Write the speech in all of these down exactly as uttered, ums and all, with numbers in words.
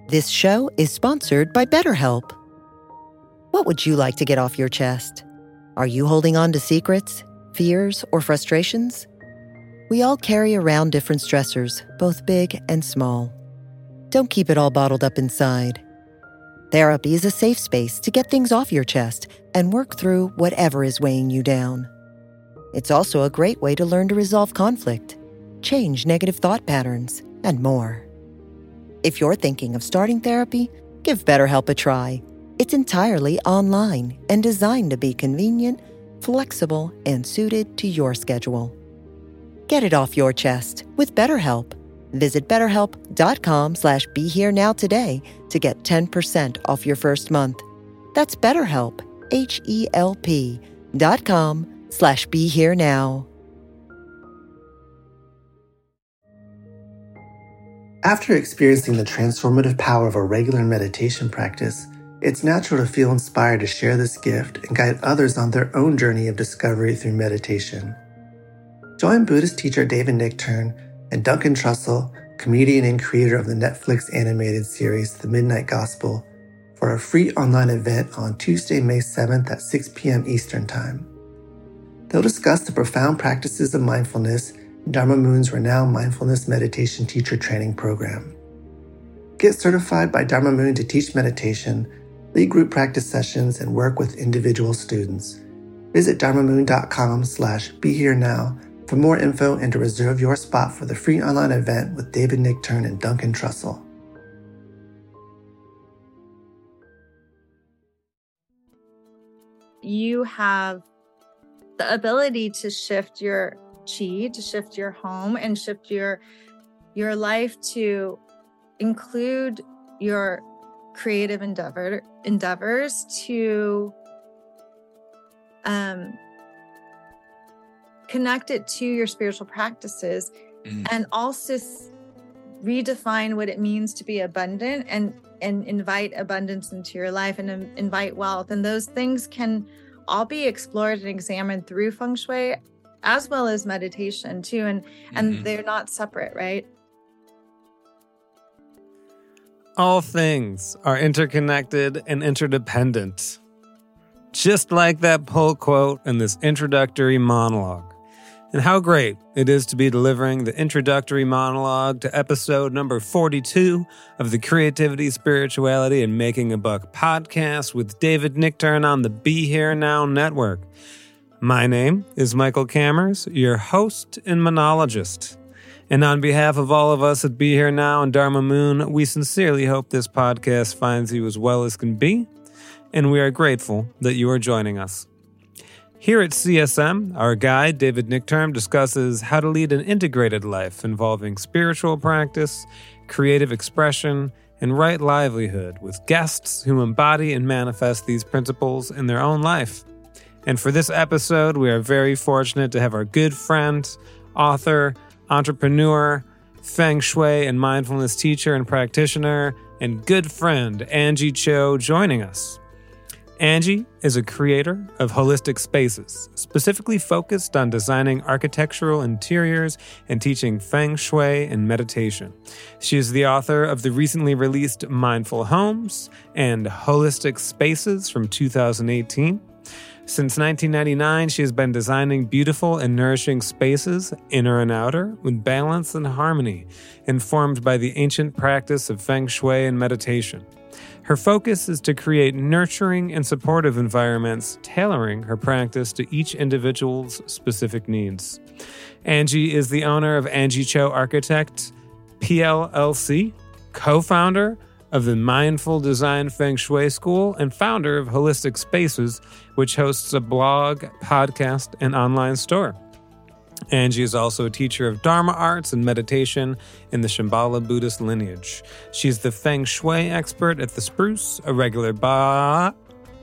This show is sponsored by BetterHelp. What would you like to get off your chest? Are you holding on to secrets, fears, or frustrations? We all carry around different stressors, both big and small. Don't keep it all bottled up inside. Therapy is a safe space to get things off your chest and work through whatever is weighing you down. It's also a great way to learn to resolve conflict, change negative thought patterns, and more. If you're thinking of starting therapy, give BetterHelp a try. It's entirely online and designed to be convenient, flexible, and suited to your schedule. Get it off your chest with BetterHelp. Visit betterhelp.com slash be here now today to get ten percent off your first month. That's BetterHelp, H E L P dot com slash be here now. After experiencing the transformative power of a regular meditation practice, it's natural to feel inspired to share this gift and guide others on their own journey of discovery through meditation. Join Buddhist teacher David Nichtern and Duncan Trussell, comedian and creator of the Netflix animated series The Midnight Gospel, for a free online event on Tuesday, May seventh at six p.m. Eastern Time. They'll discuss the profound practices of mindfulness in Dharma Moon's renowned mindfulness meditation teacher training program. Get certified by Dharma Moon to teach meditation, lead group practice sessions, and work with individual students. Visit dharmamoon.com slash be here now for more info and to reserve your spot for the free online event with David Nichtern and Duncan Trussell. You have the ability to shift your chi, to shift your home, and shift your your life to include your creative endeavor endeavors to um, connect it to your spiritual practices, mm. and also s- redefine what it means to be abundant and and invite abundance into your life and um, invite wealth. And those things can all be explored and examined through feng shui as well as meditation too. And, mm-hmm. and they're not separate, right? All things are interconnected and interdependent. Just like that pull quote in this introductory monologue. And how great it is to be delivering the introductory monologue to episode number forty-two of the Creativity, Spirituality, and Making a Buck podcast with David Nichtern on the Be Here Now Network. My name is Michael Cammers, your host and monologist. And on behalf of all of us at Be Here Now and Dharma Moon, we sincerely hope this podcast finds you as well as can be, and we are grateful that you are joining us. Here at C S M, our guide, David Nichtern, discusses how to lead an integrated life involving spiritual practice, creative expression, and right livelihood with guests who embody and manifest these principles in their own life. And for this episode, we are very fortunate to have our good friend, author, entrepreneur, feng shui and mindfulness teacher and practitioner, and good friend Angie Cho joining us. Angie is a creator of holistic spaces, specifically focused on designing architectural interiors and teaching feng shui and meditation. She is the author of the recently released Mindful Homes and Holistic Spaces from two thousand eighteen. Since nineteen ninety-nine, she has been designing beautiful and nourishing spaces, inner and outer, with balance and harmony, informed by the ancient practice of feng shui and meditation. Her focus is to create nurturing and supportive environments, tailoring her practice to each individual's specific needs. Angie is the owner of Angie Cho Architect, P L L C, co-founder of the Mindful Design Feng Shui School, and founder of Holistic Spaces, which hosts a blog, podcast, and online store. Angie is also a teacher of Dharma arts and meditation in the Shambhala Buddhist lineage. She's the Feng Shui expert at The Spruce, a regular ba...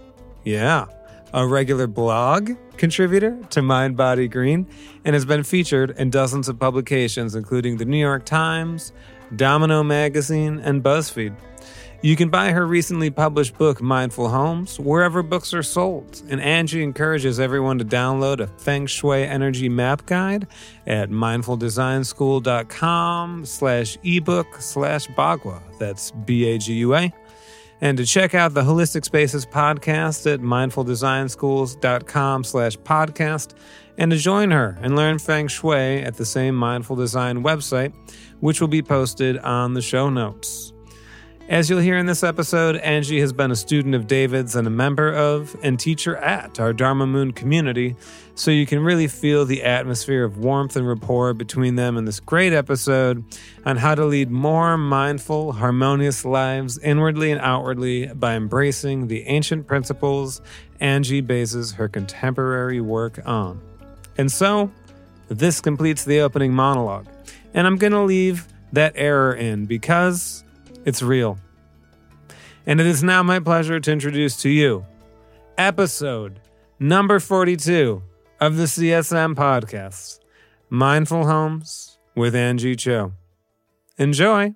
Yeah, a regular blog contributor to Mind Body Green, and has been featured in dozens of publications, including the New York Times, Domino Magazine, and BuzzFeed. You can buy her recently published book, Mindful Homes, wherever books are sold. And Angie encourages everyone to download a Feng Shui energy map guide at mindfuldesignschool.com slash ebook slash Bagua. That's B A G U A. And to check out the Holistic Spaces podcast at mindfuldesignsschools.com slash podcast. And to join her and learn Feng Shui at the same Mindful Design website, which will be posted on the show notes. As you'll hear in this episode, Angie has been a student of David's and a member of and teacher at our Dharma Moon community, so you can really feel the atmosphere of warmth and rapport between them in this great episode on how to lead more mindful, harmonious lives inwardly and outwardly by embracing the ancient principles Angie bases her contemporary work on. And so, this completes the opening monologue, and I'm going to leave that error in because it's real. And it is now my pleasure to introduce to you episode number forty-two of the C S M podcast, Mindful Homes with Angie Cho. Enjoy.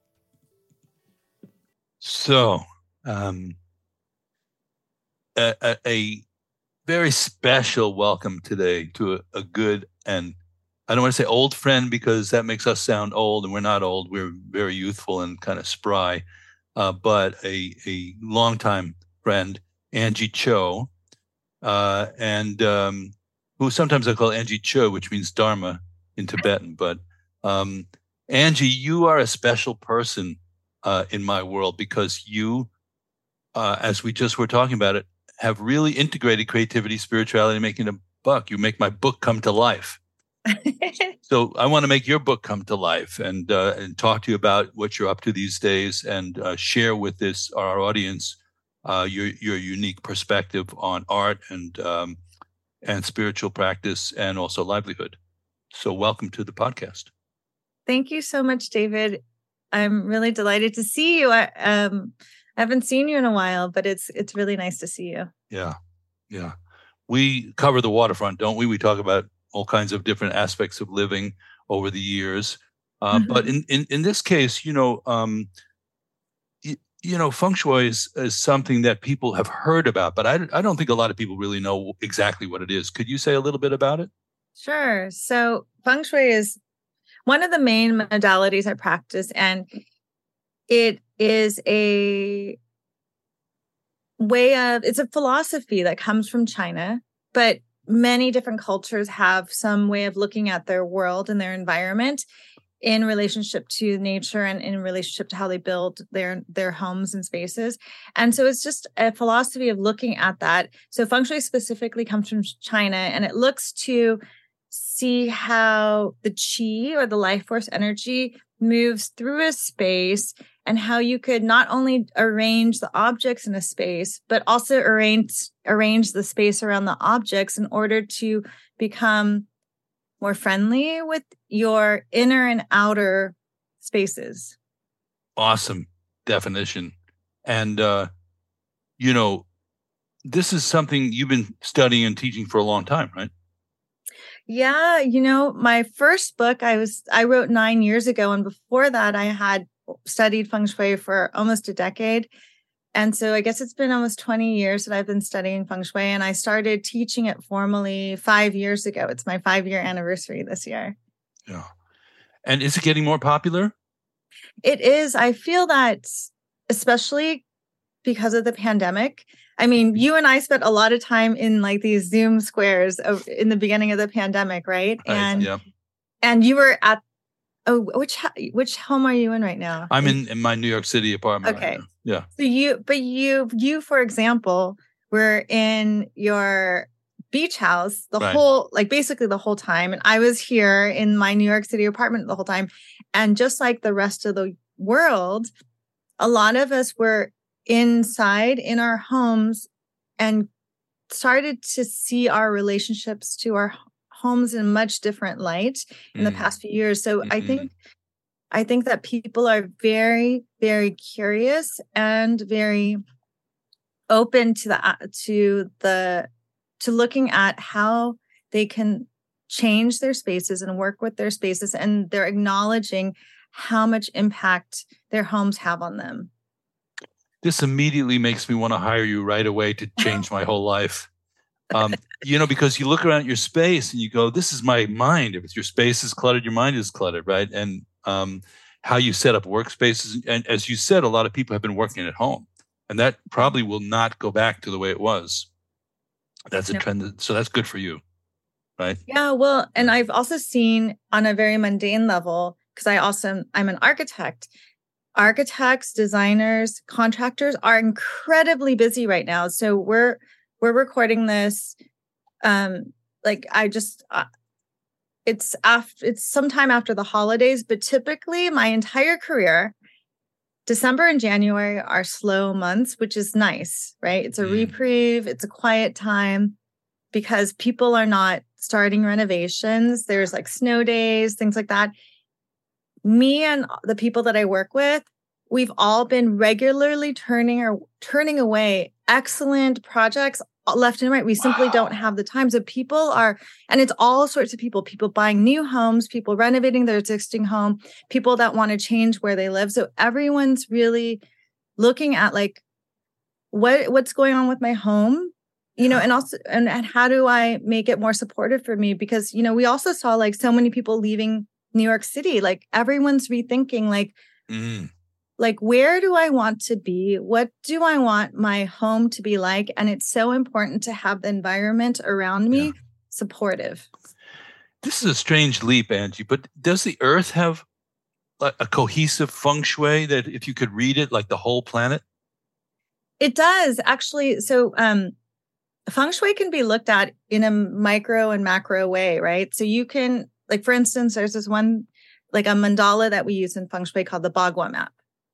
So, um, a, a, a very special welcome today to a, a good and I don't want to say old friend because that makes us sound old, and we're not old. We're very youthful and kind of spry, uh, but a a longtime friend, Angie Cho, uh, and um, who sometimes I call Angie Cho, which means Dharma in Tibetan. But um, Angie, you are a special person uh, in my world because you, uh, as we just were talking about it, have really integrated creativity, spirituality, and making a buck. You make my book come to life. So I want to make your book come to life and uh, and talk to you about what you're up to these days and uh, share with this our audience uh, your your unique perspective on art and um, and spiritual practice and also livelihood. So welcome to the podcast. Thank you so much, David. I'm really delighted to see you. I, um, I haven't seen you in a while, but it's it's really nice to see you. Yeah, yeah. We cover the waterfront, don't we? We talk about all kinds of different aspects of living over the years. Uh, mm-hmm. But in, in, in this case, you know, um, you, you know, Feng Shui is, is something that people have heard about, but I, I don't think a lot of people really know exactly what it is. Could you say a little bit about it? Sure. So Feng Shui is one of the main modalities I practice, and it is a way of, it's a philosophy that comes from China, but many different cultures have some way of looking at their world and their environment in relationship to nature and in relationship to how they build their, their homes and spaces. And so it's just a philosophy of looking at that. So Feng Shui specifically comes from China, and it looks to see how the qi or the life force energy moves through a space and how you could not only arrange the objects in a space, but also arrange arrange the space around the objects in order to become more friendly with your inner and outer spaces. Awesome definition. And, uh, you know, this is something you've been studying and teaching for a long time, right? Yeah. You know, my first book I was, I wrote nine years ago. And before that, I had studied Feng Shui for almost a decade. And so I guess it's been almost twenty years that I've been studying Feng Shui, and I started teaching it formally five years ago. It's my five-year anniversary this year. Yeah. And is it getting more popular? It is. I feel that especially because of the pandemic. I mean, you and I spent a lot of time in like these Zoom squares of, in the beginning of the pandemic, right? right. And yeah. and you were at Oh, which which home are you in right now? I'm in, in my New York City apartment. Okay. Right now. Yeah. So you, but you, you, for example, were in your beach house the right. whole, like basically the whole time. And I was here in my New York City apartment the whole time. And just like the rest of the world, a lot of us were inside in our homes and started to see our relationships to our homes in a much different light in mm. the past few years. So mm-hmm. I think, I think that people are very, very curious and very open to the, to the, to looking at how they can change their spaces and work with their spaces. And they're acknowledging how much impact their homes have on them. this immediately makes me want to hire you right away to change my whole life. Um, you know, because you look around at your space and you go, this is my mind. If your space is cluttered, your mind is cluttered, right? And um, how you set up workspaces. And as you said, a lot of people have been working at home, and that probably will not go back to the way it was. That's a no. trend. That, so that's good for you, right? Yeah, well, and I've also seen on a very mundane level, because I also, I'm an architect. Architects, designers, contractors are incredibly busy right now. So we're, We're recording this, um, like I just, uh, it's after, it's sometime after the holidays, but typically my entire career, December and January are slow months, which is nice, right? It's a mm. reprieve. It's a quiet time because people are not starting renovations. There's like snow days, things like that. Me and the people that I work with, we've all been regularly turning or turning away excellent projects left and right. We simply wow. don't have the time. So people are, and it's all sorts of people, people buying new homes, people renovating their existing home, people that want to change where they live. So everyone's really looking at like, what what's going on with my home, you know, and also, and, and how do I make it more supportive for me? Because, you know, we also saw like so many people leaving New York City, like everyone's rethinking like, mm. Like, where do I want to be? What do I want my home to be like? And it's so important to have the environment around me yeah. supportive. This is a strange leap, Angie, but does the Earth have a, a cohesive feng shui that if you could read it, like the whole planet? It does, actually. So um, feng shui can be looked at in a micro and macro way, right? So you can, like, for instance, there's this one, like a mandala that we use in feng shui called the Bagua map.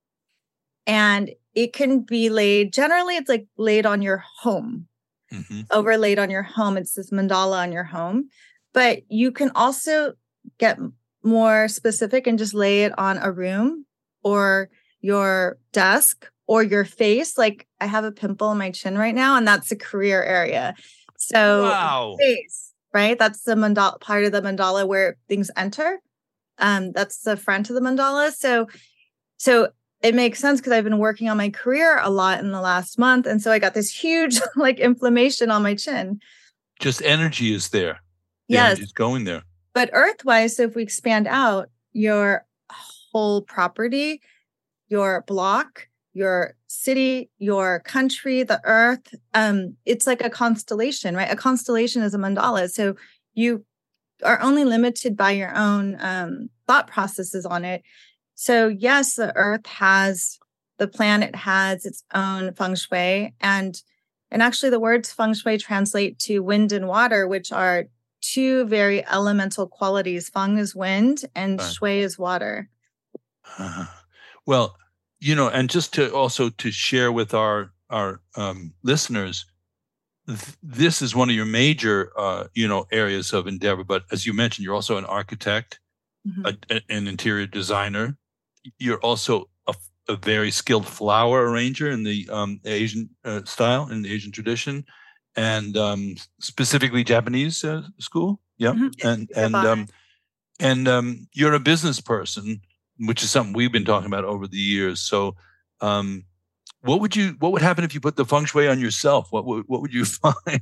And it can be laid, generally it's like laid on your home, mm-hmm. overlaid on your home. It's this mandala on your home. But you can also get more specific and just lay it on a room or your desk or your face. Like I have a pimple on my chin right now, and that's a career area. So wow. face, right? That's the mandala, part of the mandala where things enter. Um, that's the front of the mandala. So, so it makes sense because I've been working on my career a lot in the last month. And so I got this huge like inflammation on my chin. Just energy is there. Yes. It's going there. But earth-wise, so if we expand out your whole property, your block, your city, your country, the earth, um, it's like a constellation, right? A constellation is a mandala. So you are only limited by your own um, thought processes on it. So yes, the earth has, the planet has its own feng shui. And, and actually the words feng shui translate to wind and water, which are two very elemental qualities. Feng is wind and right. shui is water. Uh, well, you know, and just to also to share with our, our um, listeners, th- this is one of your major, uh, you know, areas of endeavor. But as you mentioned, you're also an architect, mm-hmm. a, an interior designer. You're also a, a very skilled flower arranger in the um, Asian uh, style, in the Asian tradition, and um, specifically Japanese uh, school. Yeah, mm-hmm. and and um, and um, you're a business person, which is something we've been talking about over the years. So, um, what would you what would happen if you put the feng shui on yourself? What would what would you find?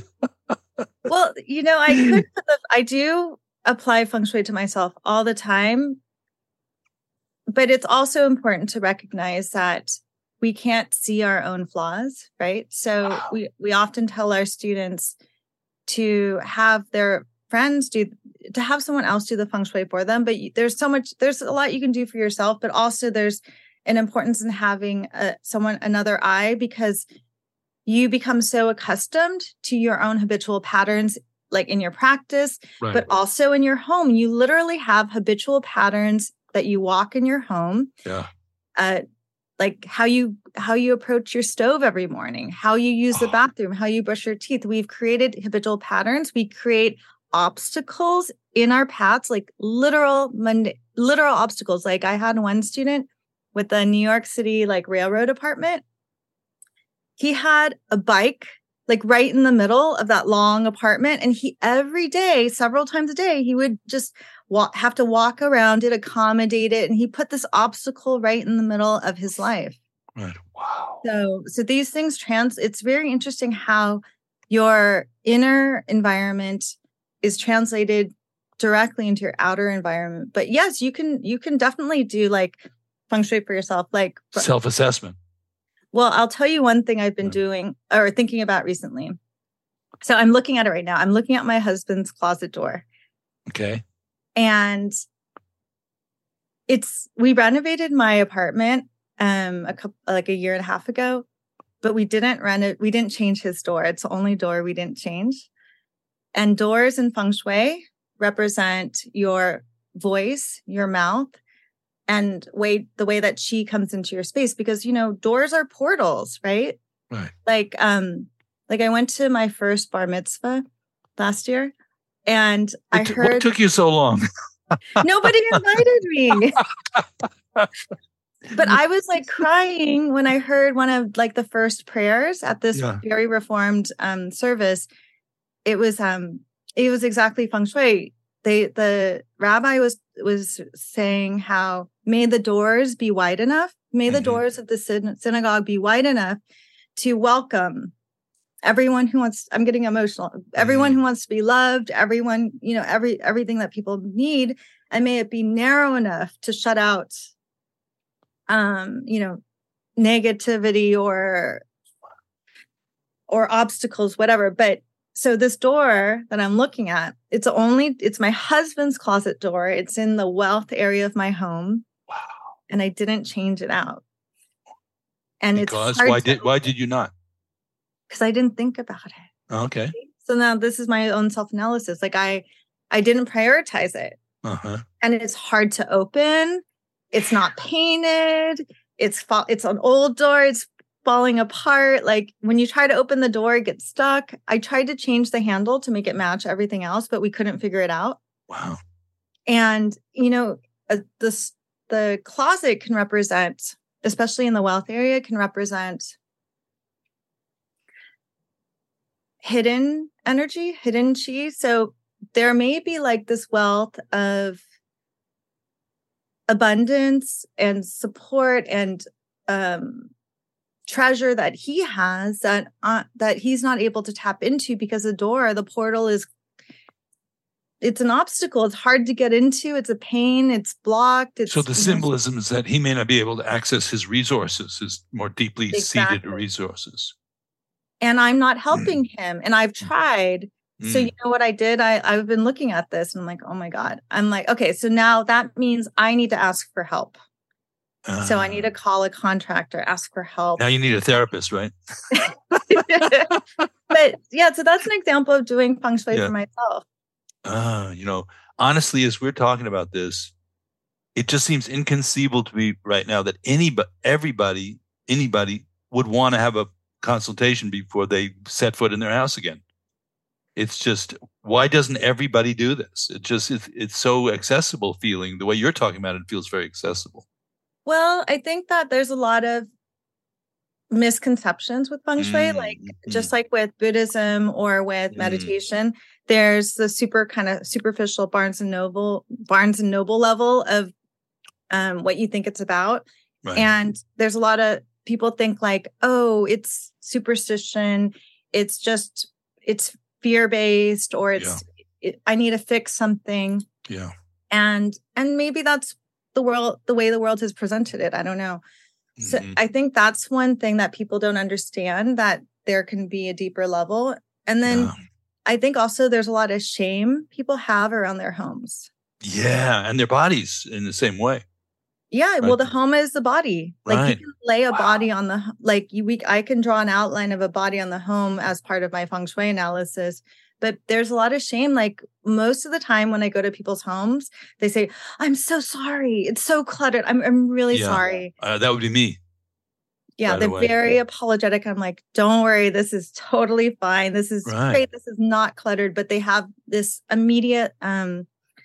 Well, you know, I could. Put the, I do apply feng shui to myself all the time. But it's also important to recognize that we can't see our own flaws, right? So wow. we, we often tell our students to have their friends do, to have someone else do the feng shui for them. But there's so much, there's a lot you can do for yourself, but also there's an importance in having a, someone, another eye, because you become so accustomed to your own habitual patterns, like in your practice, right. but also in your home. You literally have habitual patterns that you walk in your home, yeah, uh, like how you how you approach your stove every morning, how you use the bathroom, how you brush your teeth. We've created habitual patterns. We create obstacles in our paths, like literal mund- literal obstacles. Like I had one student with the New York City like railroad department. He had a bike like right in the middle of that long apartment, and he every day, several times a day, he would just Walk, have to walk around it, accommodate it. And he put this obstacle right in the middle of his life. Right. Wow. So, so these things trans, it's very interesting how your inner environment is translated directly into your outer environment. But yes, you can, you can definitely do like feng shui for yourself, like self-assessment. Well, I'll tell you one thing I've been doing or thinking about recently. So I'm looking at it right now. I'm looking at my husband's closet door. Okay. And it's, we renovated my apartment um a couple like a year and a half ago, but we didn't rent it. We didn't change his door. It's the only door we didn't change. And doors in feng shui represent your voice, your mouth, and way the way that qi comes into your space, because you know doors are portals, right? Right. Like um like I went to my first bar mitzvah last year, and I It, heard what took you so long? nobody invited me. But I was like crying when I heard one of like the first prayers at this Yeah. very reformed um service. It was um it was exactly feng shui. They the rabbi was was saying how may the doors be wide enough, may the Mhm. doors of the syn- synagogue be wide enough to welcome everyone who wants, I'm getting emotional, everyone who wants to be loved, everyone, you know, every everything that people need, and may it be narrow enough to shut out um, you know, negativity or or obstacles, whatever. But so this door that I'm looking at, it's only, it's my husband's closet door. It's in the wealth area of my home. Wow. And I didn't change it out. And Because it's hard why to, did why did you not? because I didn't think about it. Okay. So now this is my own self-analysis. Like I I didn't prioritize it. Uh-huh. And it's hard to open. It's not painted. It's fa- it's an old door. It's falling apart. Like when you try to open the door, it gets stuck. I tried to change the handle to make it match everything else, but we couldn't figure it out. Wow. And, you know, uh, this, the closet can represent, especially in the wealth area, can represent hidden energy, hidden chi. So there may be like this wealth of abundance and support and um, treasure that he has that uh, that he's not able to tap into because the door, the portal is, it's an obstacle. It's hard to get into. It's a pain. It's blocked. It's, So the you know, symbolism is that he may not be able to access his resources, his more deeply seated Exactly. resources. and I'm not helping him. And I've tried. So Mm. you know what I did? I, I've been looking at this and I'm like, oh my God. I'm like, okay, so now that means I need to ask for help. So I need to call a contractor, ask for help. Now you need a therapist, right? But yeah, so that's an example of doing feng shui Yeah. for myself. Uh, you know, honestly, as we're talking about this, it just seems inconceivable to me right now that anybody, everybody, anybody would want to have a consultation before they set foot in their house again. It's just, why doesn't everybody do this? It just, it's, it's so accessible feeling. The way you're talking about it feels very accessible. Well, I think that there's a lot of misconceptions with feng shui, Mm, like mm. just like with Buddhism or with Mm. meditation, there's the super kind of superficial Barnes and Noble, Barnes and Noble level of um, what you think it's about. Right. And there's a lot of people think like, oh, it's superstition. It's just, it's fear-based, or it's, it, I need to fix something. Yeah. And, and maybe that's the world, the way the world has presented it. I don't know. So Mhm. I think that's one thing that people don't understand, that there can be a deeper level. And then Yeah. I think also there's a lot of shame people have around their homes. Yeah. And their bodies in the same way. Yeah, well, Right. the home is the body. Like Right. you can lay a Wow. body on the, like you, we, I can draw an outline of a body on the home as part of my feng shui analysis. But there's a lot of shame. Like most of the time when I go to people's homes, they say, I'm so sorry. It's so cluttered. I'm, I'm really Yeah. sorry. Uh, that would be me. Yeah, Right they're away. very apologetic. I'm like, don't worry. This is totally fine. This is Right. great. This is not cluttered. But they have this immediate um,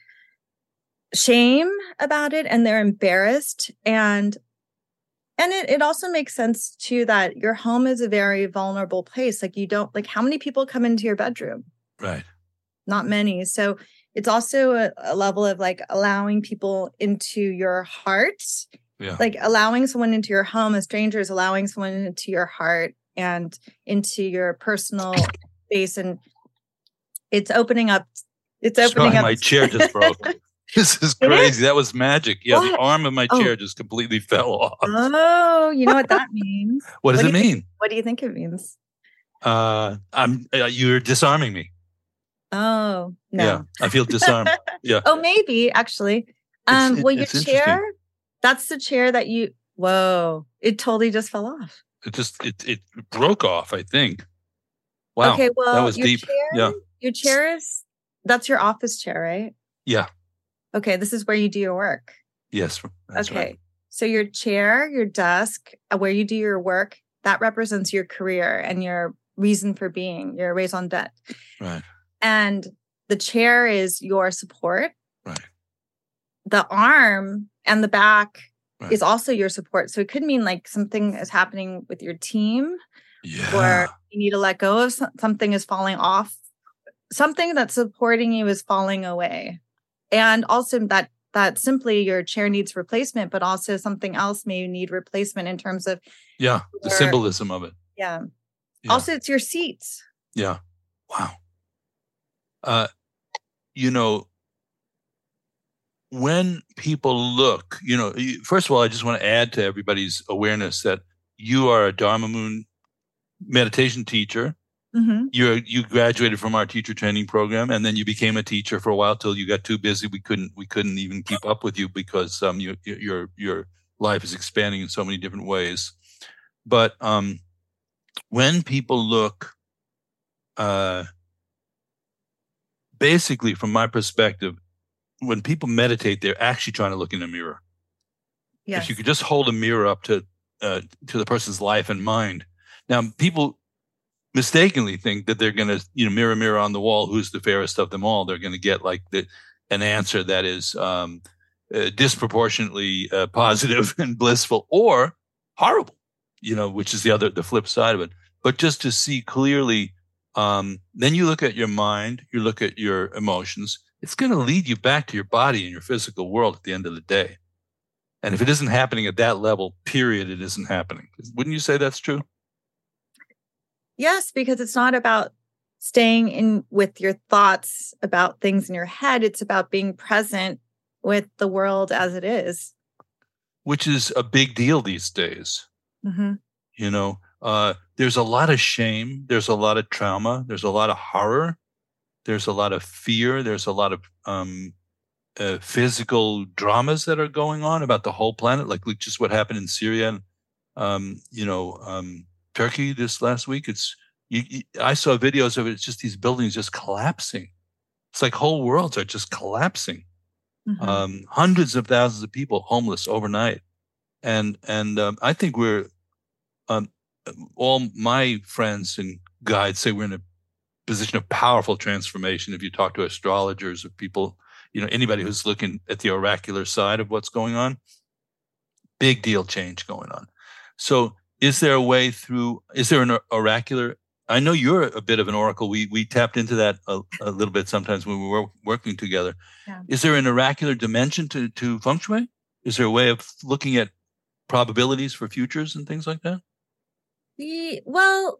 shame about it, and they're embarrassed. And and it, it also makes sense too that your home is a very vulnerable place. Like you don't, like how many people come into your bedroom? Right. Not many. So it's also a, a level of like allowing people into your heart Yeah. Like allowing someone into your home, a stranger is allowing someone into your heart and into your personal space. And it's opening up. It's opening Sorry, up. my chair just broke. This is crazy. That was magic. Yeah, What? the arm of my Oh. chair just completely fell off. Oh, you know what that means? What does What it do you mean? think- what do you think it means? Uh, I'm. Uh, you're disarming me. Oh, no. Yeah, I feel disarmed. Yeah. Oh, maybe actually. Um, It's- well, your it's interesting. chair, that's the chair that you, whoa, it totally just fell off. It just it it broke off. I think. Wow. Okay, well, that was your deep. chair, Yeah. your chair is, that's your office chair, right? Yeah. Okay, this is where you do your work. Yes. That's okay. right. So your chair, your desk, uh, where you do your work, that represents your career and your reason for being, your raison d'etre. Right. And the chair is your support. Right. The arm and the back Right. is also your support. So it could mean like something is happening with your team, Yeah. or you need to let go of some, something is falling off. Something that's supporting you is falling away. And also that that simply your chair needs replacement, but also something else may need replacement in terms of Yeah. The your- symbolism of it. yeah. Yeah. Also, it's your seats. Yeah. Wow. Uh, you know, when people look, you know, you- first of all, I just want to add to everybody's awareness that you are a Dharma Moon meditation teacher. Mm-hmm. You you graduated from our teacher training program, and then you became a teacher for a while till you got too busy. We couldn't we couldn't even keep up with you because um you, your your life is expanding in so many different ways. But um, when people look, uh, basically from my perspective, when people meditate, they're actually trying to look in a mirror. Yes. If you could just hold a mirror up to uh, to the person's life and mind. Now, people mistakenly think that they're going to, you know, mirror, mirror on the wall, who's the fairest of them all. They're going to get like the, an answer that is um, uh, disproportionately uh, positive and blissful, or horrible, you know, which is the other, the flip side of it. But just to see clearly, um, then you look at your mind, you look at your emotions. It's going to lead you back to your body and your physical world at the end of the day. And if it isn't happening at that level, period, it isn't happening. Wouldn't you say that's true? Yes, because it's not about staying in with your thoughts about things in your head. It's about being present with the world as it is. Which is a big deal these days. Mm-hmm. You know, uh, there's a lot of shame. There's a lot of trauma. There's a lot of horror. There's a lot of fear. There's a lot of um, uh, physical dramas that are going on about the whole planet, like just what happened in Syria and, um, you know, um, Turkey this last week. It's you, you, I saw videos of it. It's just these buildings just collapsing. It's like whole worlds are just collapsing. Mm-hmm. Um, hundreds of thousands of people homeless overnight, and and um, I think we're um, all my friends and guides say we're in a position of powerful transformation. If you talk to astrologers or people, you know, anybody who's looking at the oracular side of what's going on, big deal change going on. So. Is there a way through, is there an oracular, I know you're a bit of an oracle. We we tapped into that a, a little bit sometimes when we were working together. Yeah. Is there an oracular dimension to, to feng shui? Is there a way of looking at probabilities for futures and things like that? The, well,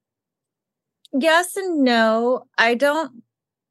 yes and no. I don't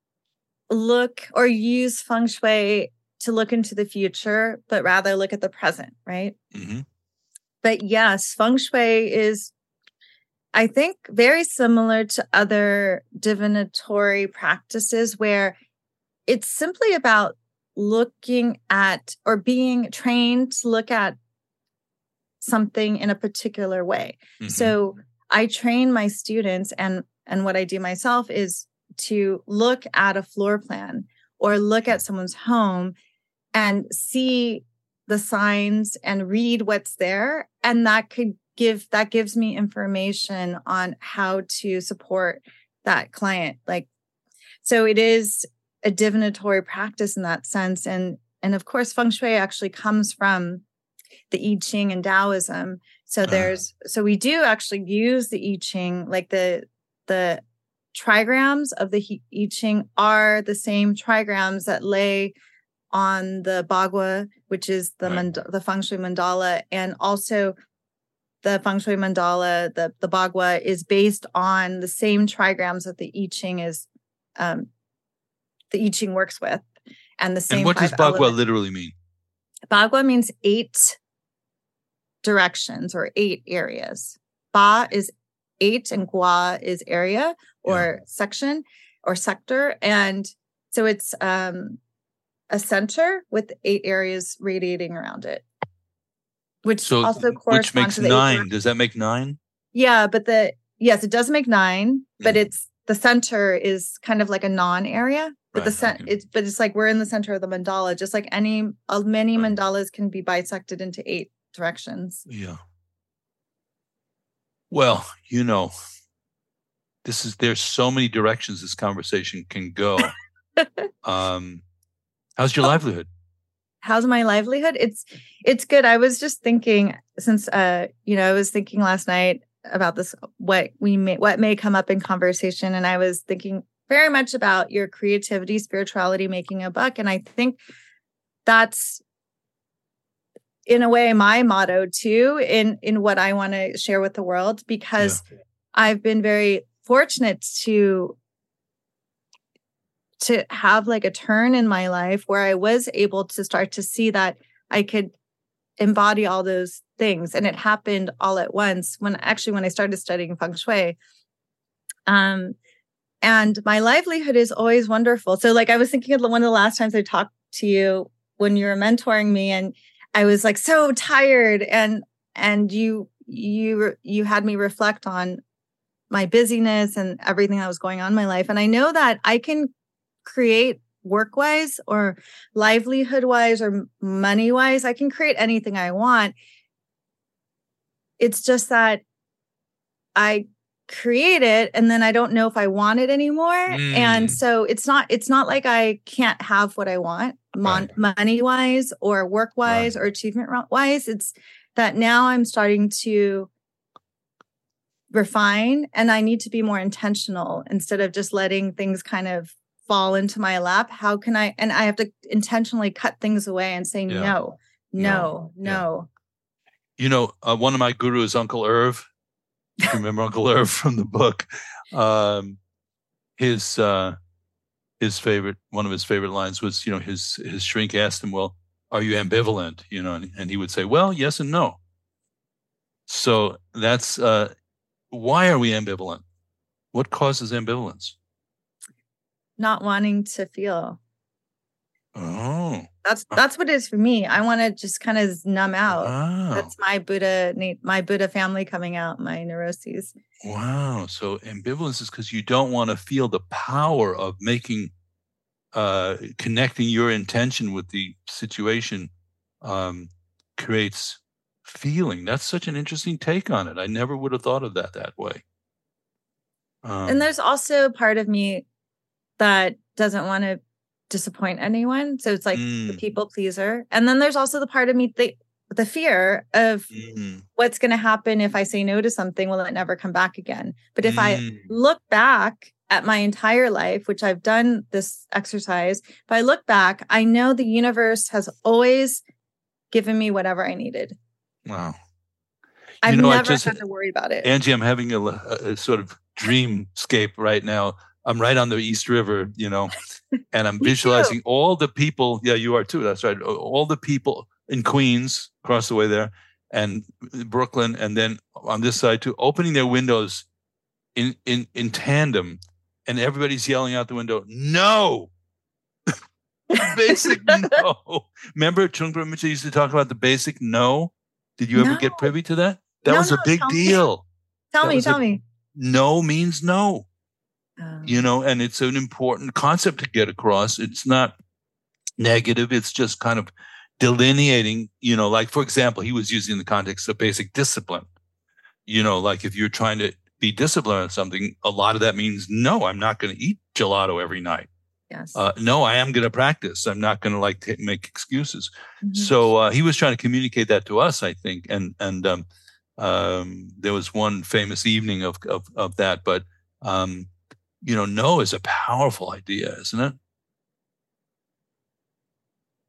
look or use feng shui to look into the future, but rather look at the present, right? Mm-hmm. But yes, feng shui is, I think, very similar to other divinatory practices where it's simply about looking at or being trained to look at something in a particular way. Mm-hmm. So I train my students, and and what I do myself is to look at a floor plan or look at someone's home and see the signs and read what's there. And that could give, that gives me information on how to support that client. Like, so it is a divinatory practice in that sense. And, and of course, feng shui actually comes from the I Ching and Taoism. So there's, uh. so we do actually use the I Ching, like the, the trigrams of the I Ching are the same trigrams that lay on the Bagua which is the Right. mand- the feng shui mandala, and also the feng shui mandala, the the Bagua, is based on the same trigrams that the I Ching is, um, the I Ching works with, and the same. And what does five Bagua elements. literally mean? Bagua means eight directions or eight areas. Ba is eight and Gua is area or Yeah. section or sector. And so it's um, a center with eight areas radiating around it, which So, also which corresponds makes to the eight nine. directions. Does that make nine? Yeah, but the, yes, it does make nine, but Mhm. it's, the center is kind of like a non-area. But the Right, cent, okay. it's but it's like we're in the center of the mandala, just like any uh, many Right. mandalas can be bisected into eight directions. Yeah. Well, you know, this is there's so many directions this conversation can go. um, how's your livelihood? How's my livelihood? It's it's good. I was just thinking since uh you know I was thinking last night about this what we may what may come up in conversation, and I was thinking very much about your creativity, spirituality, making a buck, and I think that's in a way my motto too in in what I want to share with the world, because Yeah. I've been very fortunate to to have like a turn in my life where I was able to start to see that I could embody all those things, and it happened all at once when actually when I started studying feng shui. Um and my livelihood is always wonderful. So like I was thinking of one of the last times I talked to you when you were mentoring me, and I was like so tired, and and you you you had me reflect on my busyness and everything that was going on in my life. And I know that I can create work-wise or livelihood-wise or money-wise. I can create anything I want. It's just that I create it and then I don't know if I want it anymore. Mm. And so it's not it's not like I can't have what I want mon- Right. money-wise or work-wise Right. or achievement-wise. It's that now I'm starting to refine, and I need to be more intentional instead of just letting things kind of fall into my lap. How can I, and I have to intentionally cut things away and say, Yeah. no, no, No. no. You know, uh, one of my gurus, Uncle Irv, you remember Uncle Irv from the book, um, his uh, his favorite, one of his favorite lines was, you know, his his shrink asked him, well, are you ambivalent? You know, and, and he would say, well, yes and no. So that's, uh, why are we ambivalent? What causes ambivalence? Not wanting to feel. Oh. That's that's what it is for me. I want to just kind of numb out. Wow. That's my Buddha, my Buddha family coming out, my neuroses. Wow. So ambivalence is because you don't want to feel the power of making, uh, connecting your intention with the situation, um, creates feeling. That's such an interesting take on it. I never would have thought of that that way. Um, And there's also a part of me that doesn't want to disappoint anyone. So it's like Mm. the people pleaser. And then there's also the part of me, the, the fear of mm, what's going to happen if I say no to something. Will it never come back again? But if I mm. look back at my entire life, which I've done this exercise, if I look back, I know the universe has always given me whatever I needed. Wow. I've know, I never just- had to worry about it. Angie, I'm having a, a, a sort of dreamscape right now. I'm right on the East River, you know, and I'm Me visualizing all the people. Yeah, you are too. That's right. All the people in Queens, across the way there, and Brooklyn, and then on this side too, opening their windows in in in tandem, and everybody's yelling out the window, "No!" Basic no. Remember, Trungpa Rinpoche used to talk about the basic no. Did you ever No. get privy to that? That No, was a no, big tell me. deal. tell that me, was a- tell me. No means no. Um, You know, and it's an important concept to get across. It's not negative. It's just kind of delineating, you know, like, for example, he was using the context of basic discipline. You know, like if you're trying to be disciplined on something, a lot of that means, no, I'm not going to eat gelato every night. yes. Uh, no, I am going to practice. I'm not going to like t- make excuses. Mhm. So uh, he was trying to communicate that to us, I think. And, and um, um, there was one famous evening of, of, of that, but, um, you know, no is a powerful idea, isn't it? Wow.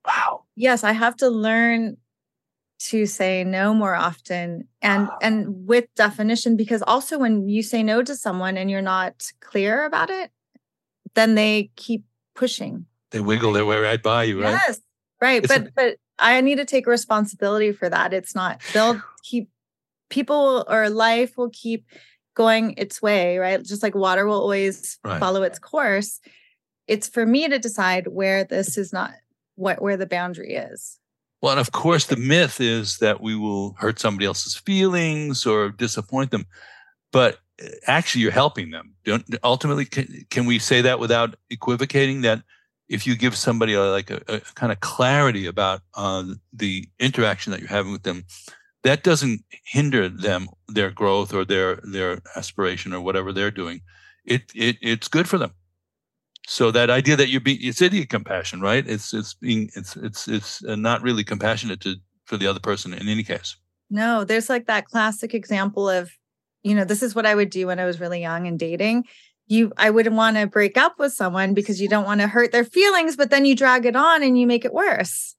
Yes, I have to learn to say no more often and and with definition, because also when you say no to someone and you're not clear about it, then they keep pushing. They wiggle their way right by you, right? Yes, right. It's but a- but I need to take responsibility for that. It's not, they'll keep, people or life will keep going its way, right? Just like water will always Right. follow its course. It's for me to decide where this is not, what where the boundary is. Well, and of course, the myth is that we will hurt somebody else's feelings or disappoint them, but actually, you're helping them. Don't, ultimately, can, can we say that without equivocating? That if you give somebody a, like a, a kind of clarity about uh, the interaction that you're having with them, that doesn't hinder them, their growth or their their aspiration or whatever they're doing. It it it's good for them. So that idea that you're being, it's idiot compassion, right? It's it's being it's it's it's not really compassionate to for the other person in any case. No, there's like that classic example of, you know, this is what I would do when I was really young and dating. You, I wouldn't want to break up with someone because you don't want to hurt their feelings, but then you drag it on and you make it worse.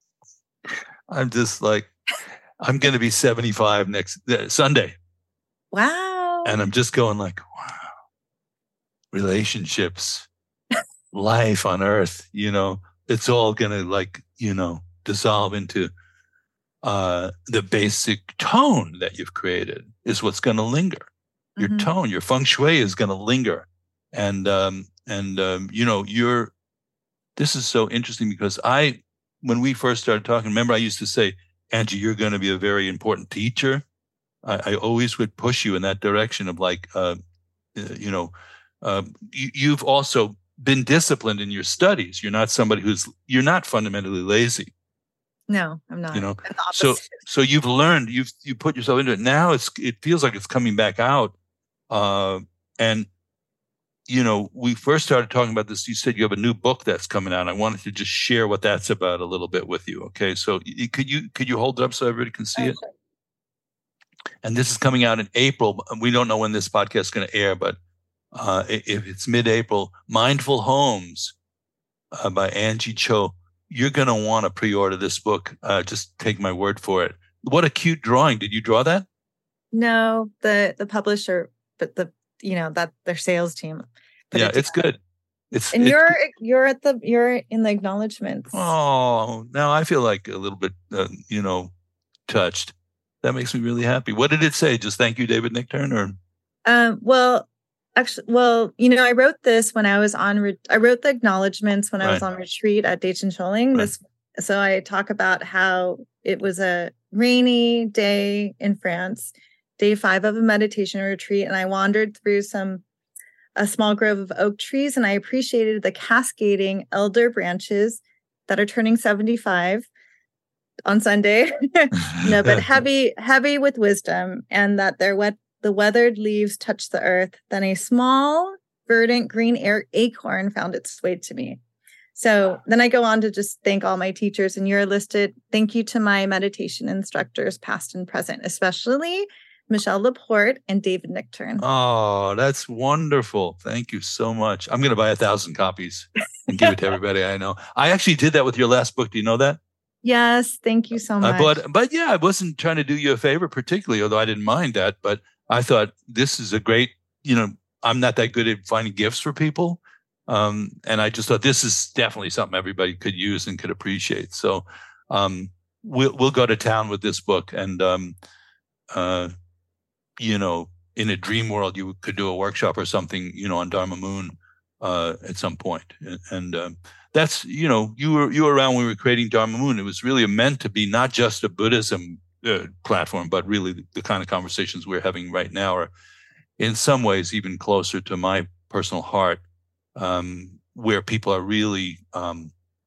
I'm just like, I'm going to be seventy-five next uh, Sunday. Wow. And I'm just going like, wow, relationships, life on earth, you know, it's all going to like, you know, dissolve into uh, the basic tone that you've created is what's going to linger. Your Mhm. tone, your feng shui is going to linger. And, um, and, um, you know, you're, this is so interesting because I, when we first started talking, remember I used to say, Angie, you're going to be a very important teacher. I, I always would push you in that direction of like, uh, you know, uh, you, you've also been disciplined in your studies. You're not somebody who's, you're not fundamentally lazy. No, I'm not. You know, I'm the so opposite. so you've learned, you've you put yourself into it. Now it's it feels like it's coming back out. Uh, and you know, we first started talking about this. You said you have a new book that's coming out. I wanted to just share what that's about a little bit with you. Okay, so y- could you could you hold it up so everybody can see it? And this is coming out in April. We don't know when this podcast is going to air, but uh, i- if it's mid-April, Mindful Homes uh, by Angie Cho. You're going to want to pre-order this book. Uh, just take my word for it. What a cute drawing. Did you draw that? No, the the publisher, but the, you know, that their sales team. put Yeah, it it's together. good. It's And it- you're you're at the you're in the acknowledgments. Oh, now I feel like a little bit, uh, you know, touched. That makes me really happy. What did it say? Just thank you, David Nichtern, or Um, well, actually, well, you know, I wrote this when I was on, re- I wrote the acknowledgments when I was Right. on retreat at Dechen Choling. Right. This, so I talk about how it was a rainy day in France, day five of a meditation retreat. And I wandered through some, a small grove of oak trees, and I appreciated the cascading elder branches that are turning seventy-five on Sunday. No, but heavy, heavy with wisdom, and that their wet, the weathered leaves touched the earth. Then a small, verdant green air acorn found its way to me. So then I go on to just thank all my teachers, and you're listed. Thank you to my meditation instructors, past and present, especially Michelle Laporte and David Nichtern. Oh, that's wonderful. Thank you so much. I'm going to buy a thousand copies and give it to everybody I know. I actually did that with your last book. Do you know that? Yes, thank you so much. I bought, but yeah, I wasn't trying to do you a favor particularly, although I didn't mind that. But I thought this is a great, you know, I'm not that good at finding gifts for people. Um, and I just thought this is definitely something everybody could use and could appreciate. So um, we'll, we'll go to town with this book. And, um, uh, you know, in a dream world, you could do a workshop or something, you know, on Dharma Moon uh, at some point. And, and um, that's, you know, you were you were around when we were creating Dharma Moon. It was really meant to be not just a Buddhism uh, platform, but really the, the kind of conversations we're having right now are in some ways even closer to my personal heart, um, where people are really um,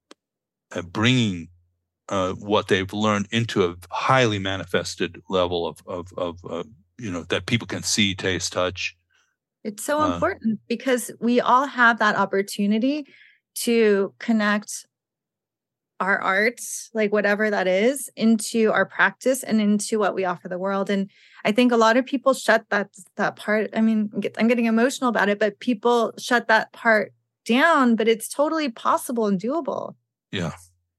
uh, bringing uh, what they've learned into a highly manifested level of, of, of uh, you know, that people can see, taste, touch. It's so Uh, important because we all have that opportunity to connect our arts, like whatever that is, into our practice and into what we offer the world. And I think a lot of people shut that that part. I mean, I'm getting emotional about it, but people shut that part down, but it's totally possible and doable. Yeah.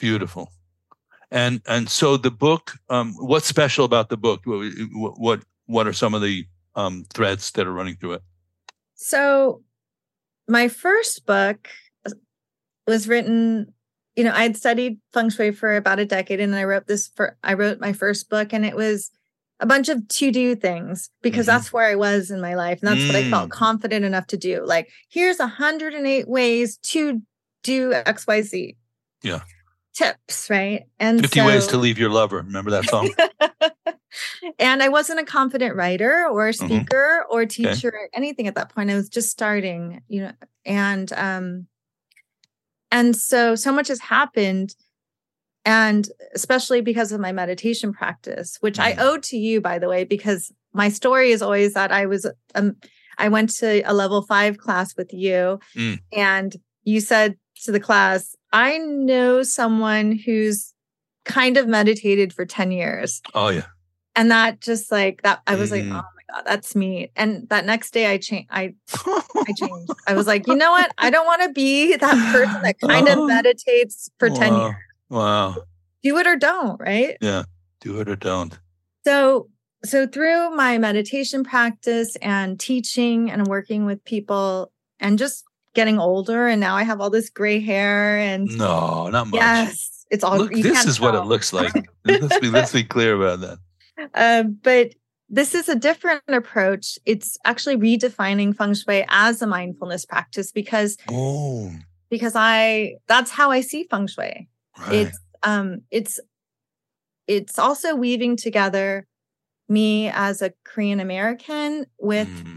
Beautiful. And and so the book, um, what's special about the book? What what, what are some of the um, threads that are running through it? So my first book was written, you know, I had studied feng shui for about a decade, and I wrote this for, I wrote my first book, and it was a bunch of to-do things because mm-hmm. that's where I was in my life. And that's mm. what I felt confident enough to do. Like, here's one hundred eight ways to do X Y Z. Yeah. Tips, right? And fifty so, ways to leave your lover. Remember that song? And I wasn't a confident writer or speaker mm-hmm. or teacher okay. or anything at that point. I was just starting, you know, and um, and so so much has happened, and especially because of my meditation practice, which mm. I owe to you, by the way, because my story is always that I was um, I went to a level five class with you, mm. and you said to the class, I know someone who's kind of meditated for ten years. Oh, yeah. And that just like that, I was mm. like, oh my God, that's me. And that next day I changed, I, I changed. I was like, you know what? I don't want to be that person that kind of meditates for wow. ten years. Wow. Do it or don't, right? Yeah. Do it or don't. So, so through my meditation practice and teaching and working with people and just getting older, and now I have all this gray hair and no, not much. Yes, it's all. Look, this is tell. What it looks like. let's be let's be clear about that. Uh, but this is a different approach. It's actually redefining feng shui as a mindfulness practice because oh. because I that's how I see feng shui. Right. It's um it's it's also weaving together me as a Korean American with mm.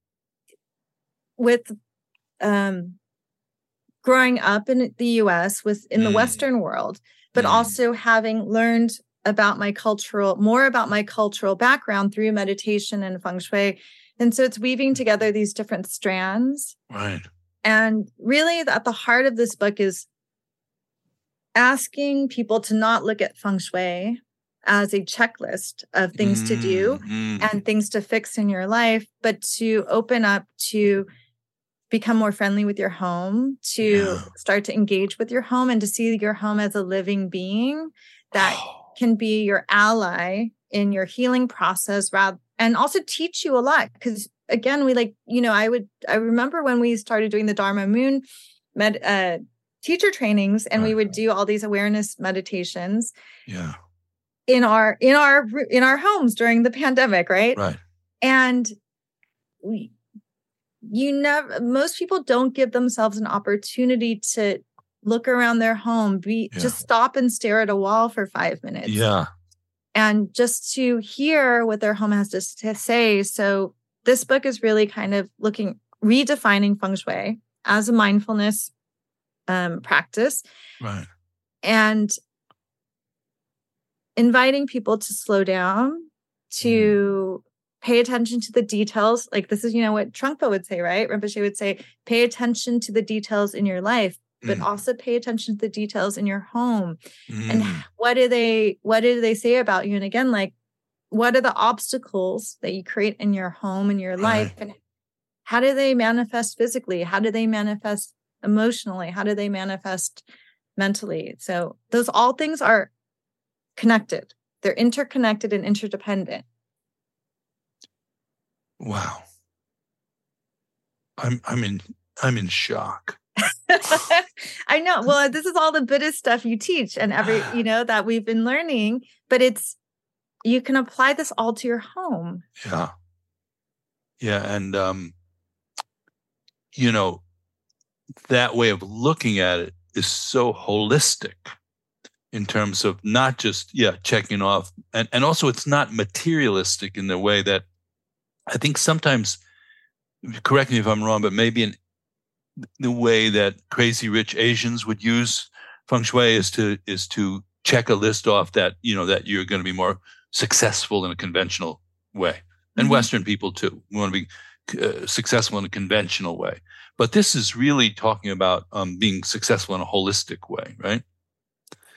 with um, growing up in the U S with in the mm. Western world, but mm. also having learned about my cultural, more about my cultural background through meditation and feng shui. And so it's weaving together these different strands. Right. And really at the heart of this book is asking people to not look at feng shui as a checklist of things mm. to do mm. and things to fix in your life, but to open up to become more friendly with your home, to yeah. start to engage with your home and to see your home as a living being that oh. can be your ally in your healing process, rather, and also teach you a lot. Because again, we like, you know, I would, I remember when we started doing the Dharma Moon med, uh, teacher trainings, and right. we would do all these awareness meditations. Yeah. in our, in our, in our homes during the pandemic. Right. Right. And we, you never, most people don't give themselves an opportunity to look around their home, be yeah. just stop and stare at a wall for five minutes. Yeah. And just to hear what their home has to, to say. So this book is really kind of looking, redefining feng shui as a mindfulness um, practice. Right. And inviting people to slow down, to mm. pay attention to the details. Like this is, you know, what Trungpa would say, right? Rinpoche would say, pay attention to the details in your life, but mm. also pay attention to the details in your home. Mm. And what do they, what do they say about you? And again, like, what are the obstacles that you create in your home and your right. life? And how do they manifest physically? How do they manifest emotionally? How do they manifest mentally? So those all things are connected. They're interconnected and interdependent. Wow. I'm I'm in I'm in shock. I know. Well, this is all the Buddhist stuff you teach and every, you know, that we've been learning, but it's, you can apply this all to your home. Yeah. Yeah. And, um, you know, that way of looking at it is so holistic in terms of not just, yeah, checking off. And, and also it's not materialistic in the way that I think sometimes, correct me if I'm wrong, but maybe in the way that crazy rich Asians would use feng shui is to is to check a list off that, you know, that you're going to be more successful in a conventional way. And mm-hmm. Western people too. We want to be uh, successful in a conventional way. But this is really talking about um, being successful in a holistic way, right?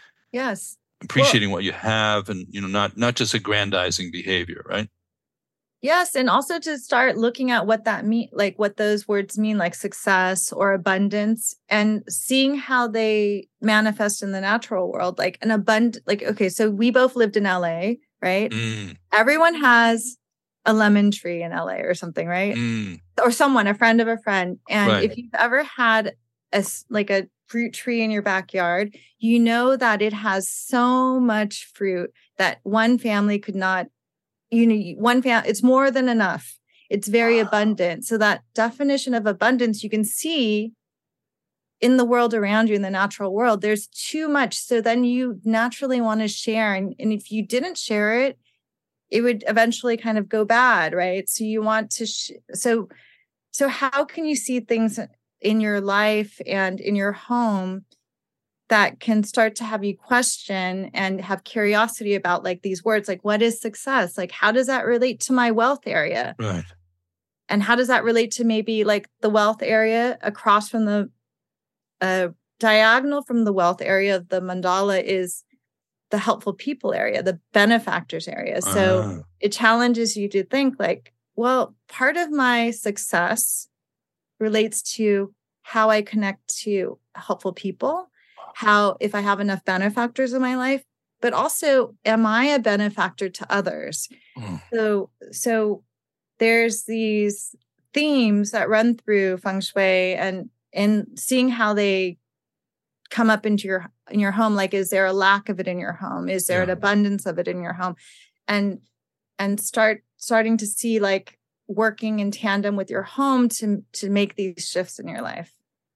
Yes. Appreciating well, what you have and, you know, not not just aggrandizing behavior, right? Yes, and also to start looking at what that mean, like what those words mean, like success or abundance, and seeing how they manifest in the natural world. Like an abundant, like okay, so we both lived in L A, right? Mm. Everyone has a lemon tree in L A or something, right? Mm. Or someone, a friend of a friend. And Right. if you've ever had a s- like a fruit tree in your backyard, you know that it has so much fruit that one family could not. You know, one family, it's more than enough. It's very abundant. So that definition of abundance, you can see in the world around you, in the natural world, there's too much. So then you naturally want to share. And, and if you didn't share it, it would eventually kind of go bad, right? So you want to, sh- so, so how can you see things in your life and in your home that can start to have you question and have curiosity about like these words, like what is success? Like, how does that relate to my wealth area? Right. And how does that relate to maybe like the wealth area across from the uh, diagonal from the wealth area of the mandala is the helpful people area, the benefactors area. So Ah. it challenges you to think like, well, part of my success relates to how I connect to helpful people, how if I have enough benefactors in my life, but also am I a benefactor to others? Mm. So, so there's these themes that run through feng shui and and seeing how they come up into your in your home. Like, is there a lack of it in your home? Is there Yeah. an abundance of it in your home? And and start starting to see like working in tandem with your home to to make these shifts in your life.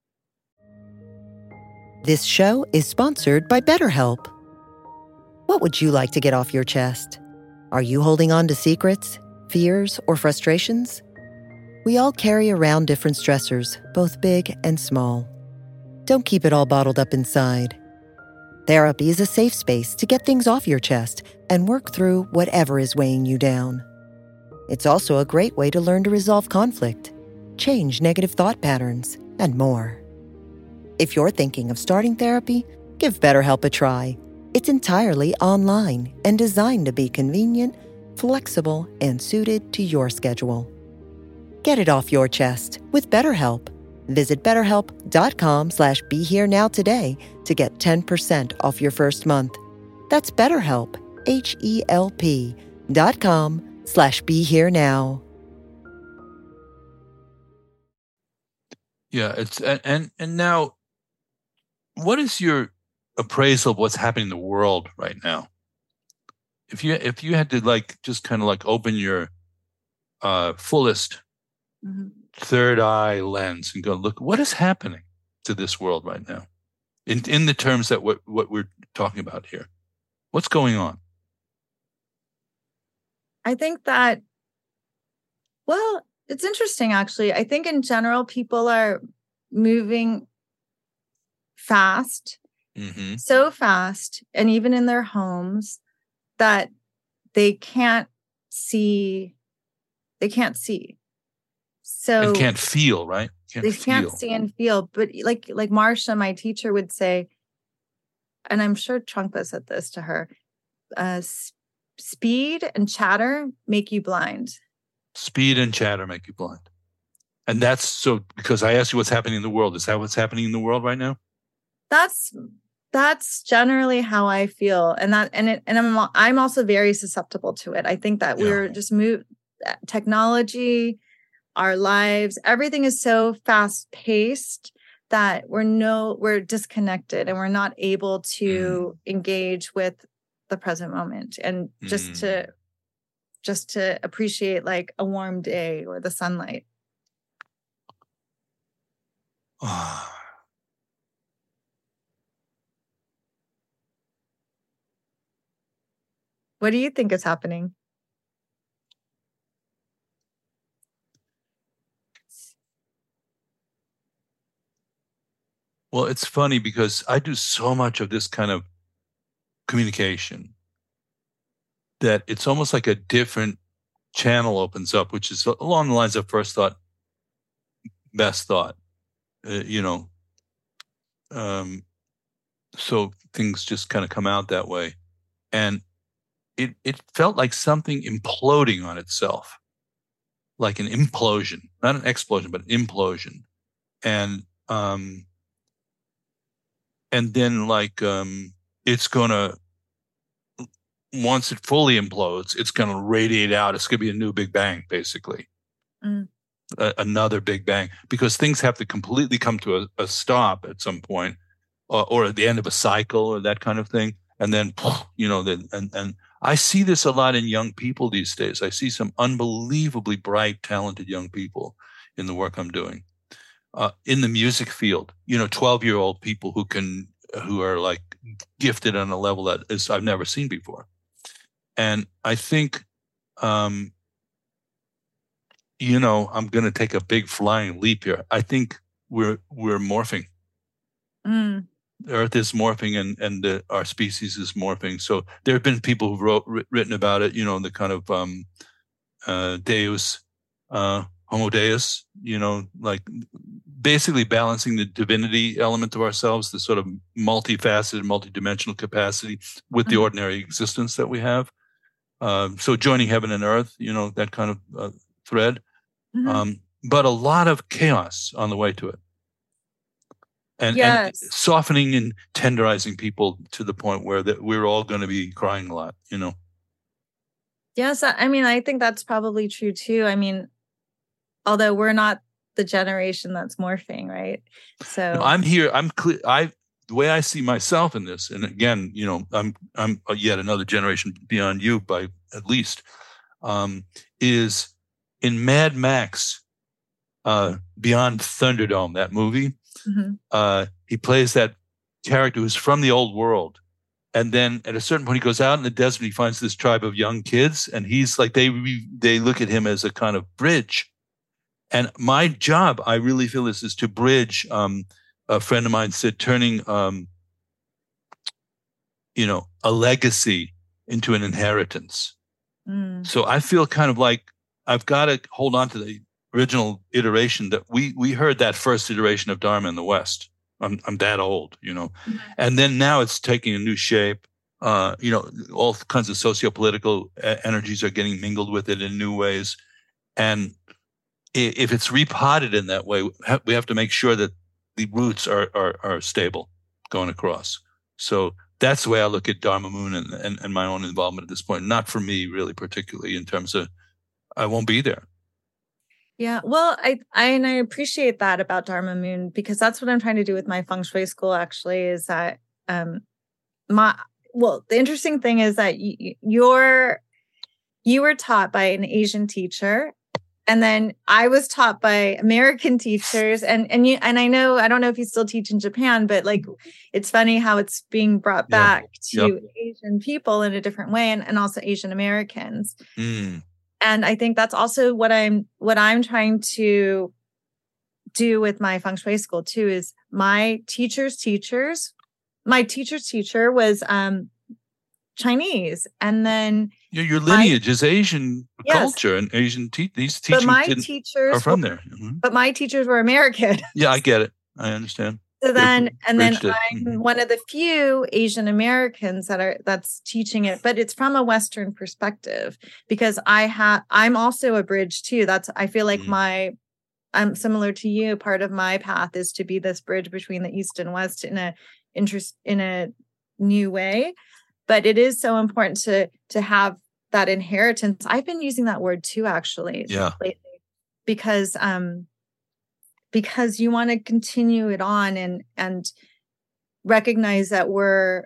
This show is sponsored by BetterHelp. What would you like to get off your chest? Are you holding on to secrets, fears, or frustrations? We all carry around different stressors, both big and small. Don't keep it all bottled up inside. Therapy is a safe space to get things off your chest and work through whatever is weighing you down. It's also a great way to learn to resolve conflict, change negative thought patterns, and more. If you're thinking of starting therapy, give BetterHelp a try. It's entirely online and designed to be convenient, flexible, and suited to your schedule. Get it off your chest with BetterHelp. Visit betterhelp.com slash be here now today to get ten percent off your first month. That's BetterHelp, H-E-L-P dot com slash be here now. Yeah, it's and, and and now, what is your appraisal of what's happening in the world right now? If you if you had to like just kind of like open your uh, fullest Mm-hmm. third eye lens and go look, what is happening to this world right now, in in the terms that what what we're talking about here, what's going on? I think that, well, it's interesting actually. I think in general, people are moving fast, Mm-hmm. so fast, and even in their homes that they can't see, they can't see. So And can't feel, right? Can't they feel. can't see and feel. But like like Marsha, my teacher, would say, and I'm sure Trungpa said this to her, uh, s- speed and chatter make you blind. Speed and chatter make you blind. And that's so, because I asked you what's happening in the world. Is that what's happening in the world right now? That's that's generally how I feel, and that and it and I'm I'm also very susceptible to it. I think that Yeah. we're just moved technology, our lives, everything is so fast paced that we're no we're disconnected and we're not able to Mm. engage with the present moment and just Mm. to just to appreciate like a warm day or the sunlight. What do you think is happening? Well, it's funny because I do so much of this kind of communication that it's almost like a different channel opens up, which is along the lines of first thought, best thought. Uh, you know, um, so things just kind of come out that way, and it it felt like something imploding on itself. like an implosion, not an explosion, but an implosion. And, um, and then like, um, it's going to, once it fully implodes, it's going to radiate out. It's going to be a new Big Bang, basically. Mm. A, another Big Bang, because things have to completely come to a, a stop at some point, or, or at the end of a cycle or that kind of thing. And then, you know, then, and, and I see this a lot in young people these days. I see some unbelievably bright, talented young people in the work I'm doing. Uh, in the music field, you know, twelve-year-old people who can, who are like gifted on a level that is I've never seen before. And I think, um, you know, I'm going to take a big flying leap here. I think we're we're morphing. Mm. The Earth is morphing, and and the, our species is morphing. So there have been people who've wrote written about it. You know, the kind of um, uh, Deus, uh, Homo Deus. You know, like basically balancing the divinity element of ourselves, the sort of multifaceted, multidimensional capacity with the mm-hmm. ordinary existence that we have. Uh, so joining heaven and earth, you know, that kind of uh, thread. Mm-hmm. Um, but a lot of chaos on the way to it. And, yes. and softening and tenderizing people to the point where that we're all going to be crying a lot, you know? Yes. I mean, I think that's probably true too. I mean, although we're not the generation that's morphing, right? So no, I'm here. I'm clear. I, the way I see myself in this, and again, you know, I'm, I'm yet another generation beyond you by at least, um, is in Mad Max, uh, Beyond Thunderdome, that movie. Mm-hmm. Uh, he plays that character who's from the old world. And then at a certain point, he goes out in the desert and he finds this tribe of young kids. And he's like, they, they look at him as a kind of bridge. And my job, I really feel this is to bridge, um, a friend of mine said, turning, um, you know, a legacy into an inheritance. Mm. So I feel kind of like I've got to hold on to the original iteration that we, we heard that first iteration of Dharma in the West. I'm, I'm that old, you know, mm-hmm. and then now it's taking a new shape. Uh, you know, all kinds of socio-political energies are getting mingled with it in new ways. And if it's repotted in that way, we have to make sure that the roots are, are, are stable going across. So that's the way I look at Dharma Moon and, and, and my own involvement at this point. Not for me, really, particularly in terms of I won't be there. Yeah, well, I, I and I appreciate that about Dharma Moon, because that's what I'm trying to do with my feng shui school. Actually, is that um, my well, the interesting thing is that y- you're you were taught by an Asian teacher, and then I was taught by American teachers, and and you and I know I don't know if you still teach in Japan, but like it's funny how it's being brought back yeah. to yep. Asian people in a different way, and, and also Asian Americans. Mm. And I think that's also what I'm what I'm trying to do with my feng shui school too. Is my teacher's teachers, my teacher's teacher was um, Chinese, and then yeah, your lineage my, is Asian yes. culture and Asian. Te- these teachers but my teachers are from were, there. Mm-hmm. But my teachers were American. Yeah, I get it. I understand. So then, They've and then I'm mm-hmm. one of the few Asian Americans that are that's teaching it, but it's from a Western perspective, because I have I'm also a bridge too. That's I feel like mm-hmm. my I'm similar to you. Part of my path is to be this bridge between the East and West in a interest in a new way. But it is so important to to have that inheritance. I've been using that word too, actually, yeah, lately, because um. because you want to continue it on and and recognize that we're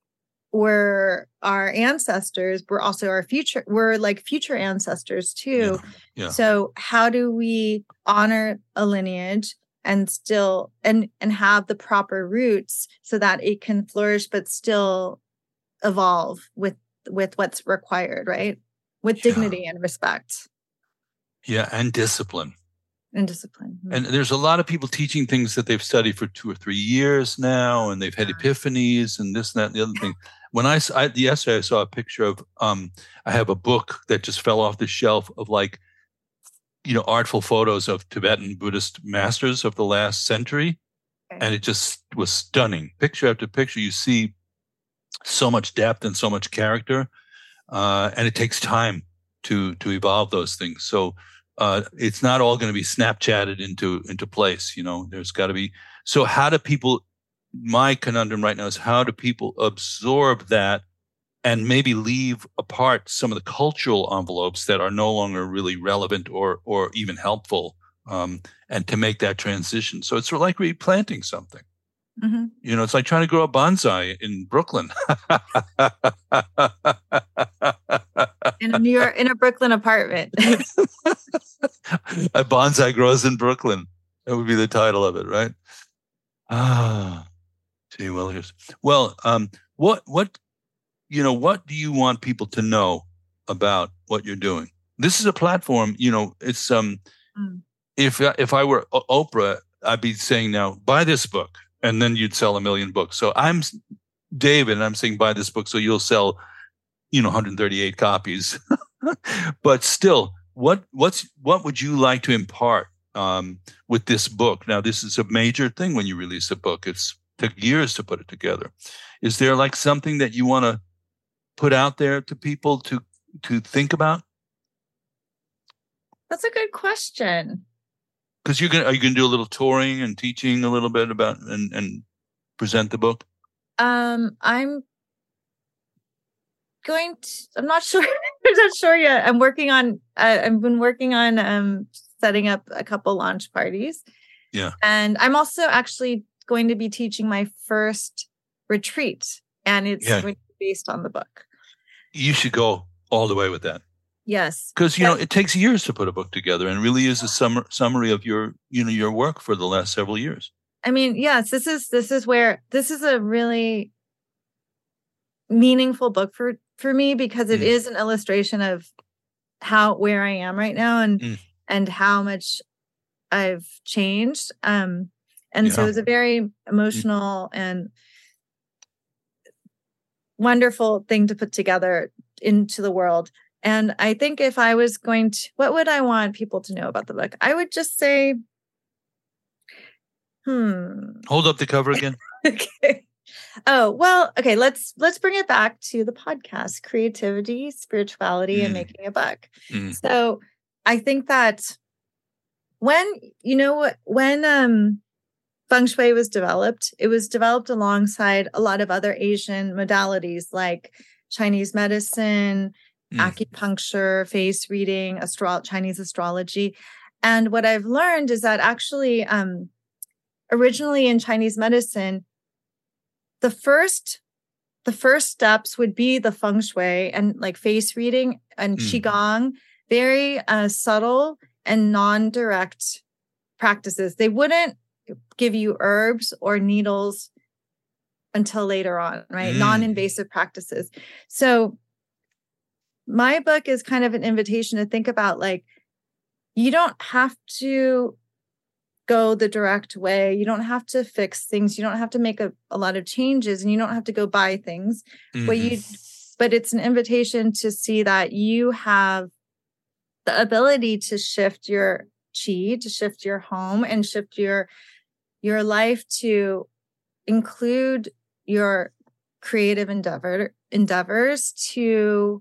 we're our ancestors, we're also our future, we're like future ancestors too. Yeah, yeah. So how do we honor a lineage and still and and have the proper roots so that it can flourish but still evolve with with what's required, right? With yeah. dignity and respect. Yeah, and discipline. And discipline. Mm-hmm. And there's a lot of people teaching things that they've studied for two or three years now, and they've had epiphanies and this and that and the other thing. When I, I yesterday I saw a picture of, um, I have a book that just fell off the shelf of like, you know, artful photos of Tibetan Buddhist masters of the last century. Okay. And it just was stunning. Picture after picture, you see so much depth and so much character. Uh, and it takes time to, to evolve those things. So, uh, it's not all going to be Snapchatted into into place. You know, there's got to be. So how do people? My conundrum right now is how do people absorb that and maybe leave apart some of the cultural envelopes that are no longer really relevant or or even helpful, um, and to make that transition. So it's sort of like replanting something. Mm-hmm. You know, it's like trying to grow a bonsai in Brooklyn. in a New York, in a Brooklyn apartment. A bonsai grows in Brooklyn. That would be the title of it, right? Ah, gee willikers. Well, um, what what you know, what do you want people to know about what you're doing? This is a platform. You know, it's um, mm. if if I were Oprah, I'd be saying now, buy this book. And then you'd sell a million books. So I'm David, and I'm saying buy this book so you'll sell, you know, one hundred thirty-eight copies. But still, what what's what would you like to impart um, with this book? Now, this is a major thing when you release a book. It's took years to put it together. Is there like something that you want to put out there to people to to think about? That's a good question. Because you're gonna, are you going to do a little touring and teaching a little bit about and, and present the book? Um, I'm going to. I'm not sure. I'm not sure yet. I'm working on. Uh, I've been working on um, setting up a couple launch parties. Yeah, and I'm also actually going to be teaching my first retreat, and it's yeah. going to be based on the book. You should go all the way with that. Yes, because you yes. know it takes years to put a book together, and really is a summer, summary of your you know your work for the last several years. I mean, yes, this is this is where this is a really meaningful book for for me because it mm. is an illustration of how where I am right now and mm. and how much I've changed. Um, and yeah. so it was a very emotional mm. and wonderful thing to put together into the world. And I think if I was going to, what would I want people to know about the book? I would just say, hmm. Hold up the cover again. Okay. Oh, well, okay. Let's, let's bring it back to the podcast, creativity, spirituality, mm. and making a book. Mm. So I think that when, you know what, when, um, Feng Shui was developed, it was developed alongside a lot of other Asian modalities like Chinese medicine, Mm. acupuncture, face reading, astro- Chinese astrology. And what I've learned is that actually, um, originally in Chinese medicine, the first, the first steps would be the feng shui and like face reading and mm. qigong, very uh, subtle and non-direct practices. They wouldn't give you herbs or needles until later on, right? Mm. Non-invasive practices. So my book is kind of an invitation to think about like, you don't have to go the direct way. You don't have to fix things. You don't have to make a, a lot of changes and you don't have to go buy things. Mm-hmm. But you, but it's an invitation to see that you have the ability to shift your chi, to shift your home and shift your, your life to include your creative endeavor endeavors to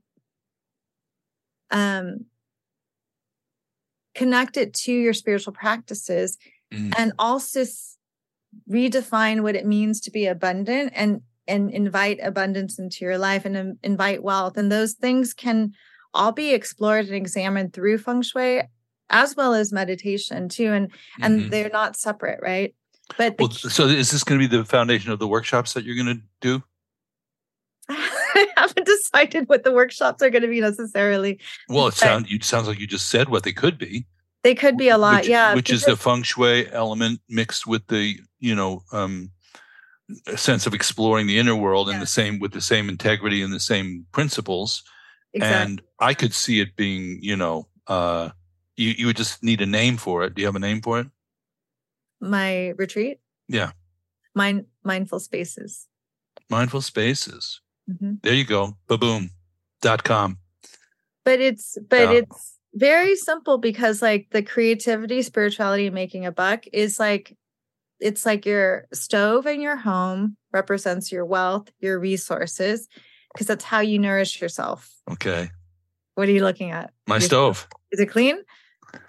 Um, connect it to your spiritual practices mm. and also s- redefine what it means to be abundant and, and invite abundance into your life and um, invite wealth. And those things can all be explored and examined through feng shui as well as meditation too. And, mm-hmm. and they're not separate, right? But the, well, so is this going to be the foundation of the workshops that you're going to do? I haven't decided what the workshops are going to be necessarily. Well, it sounds it sounds like you just said what they could be. They could be a lot, which, yeah. Which is the feng shui element mixed with the, you know, um, sense of exploring the inner world yeah. and the same with the same integrity and the same principles. Exactly. And I could see it being, you know, uh, you you would just need a name for it. Do you have a name for it? My retreat? Yeah. Mind mindful spaces. Mindful spaces. Mm-hmm. There you go. Baboom dot com. But it's but yeah. it's very simple because like the creativity, spirituality, and making a buck is like it's like your stove in your home represents your wealth, your resources, because that's how you nourish yourself. Okay. What are you looking at? My your stove. stove. Is it clean?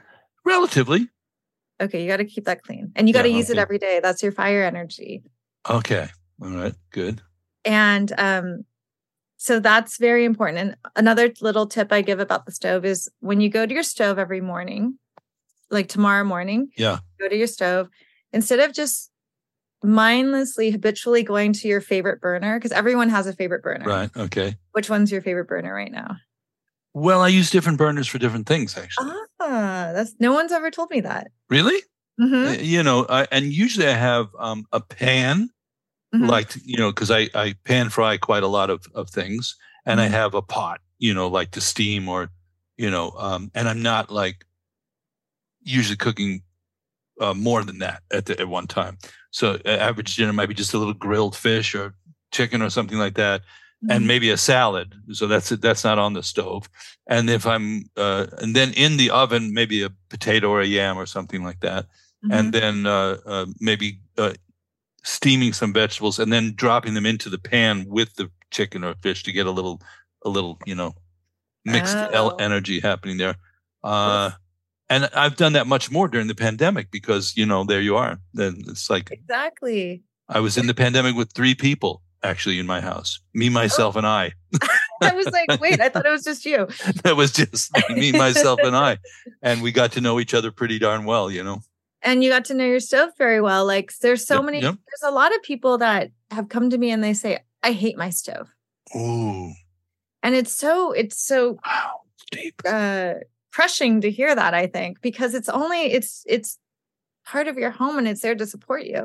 Relatively. Okay, you got to keep that clean. And you got to Yeah, use it okay. every day. That's your fire energy. Okay. All right. Good. And um, so that's very important. And another little tip I give about the stove is when you go to your stove every morning, like tomorrow morning, Yeah. go to your stove, instead of just mindlessly, habitually going to your favorite burner, because everyone has a favorite burner. Right. Okay. Which one's your favorite burner right now? Well, I use different burners for different things, actually. Ah, that's no one's ever told me that. Really? Mm-hmm. Uh, you know, I, and usually I have um, a pan, Mm-hmm. like, you know, because I, I pan fry quite a lot of, of things. And Mm-hmm. I have a pot, you know, like to steam or, you know, um, and I'm not like usually cooking uh, more than that at, the, at one time. So uh, average dinner might be just a little grilled fish or chicken or something like that. And maybe a salad. So that's it. That's not on the stove. And if I'm, uh, and then in the oven, maybe a potato or a yam or something like that. Mm-hmm. And then uh, uh, maybe uh, steaming some vegetables and then dropping them into the pan with the chicken or fish to get a little, a little, you know, mixed Oh. el- energy happening there. Uh, and I've done that much more during the pandemic because, you know, there you are. Then it's like, Exactly. I was in the pandemic with three people. Actually, in my house, me, myself, Oh. and I. I was like, wait, I thought it was just you. That was just me, myself, and I, and we got to know each other pretty darn well, you know. And you got to know your stove very well. Like, there's so Yep, many. yep. There's a lot of people that have come to me and they say, "I hate my stove," Ooh, and it's so it's so wow, it's deep. uh, crushing to hear that. I think because it's only it's it's part of your home and it's there to support you.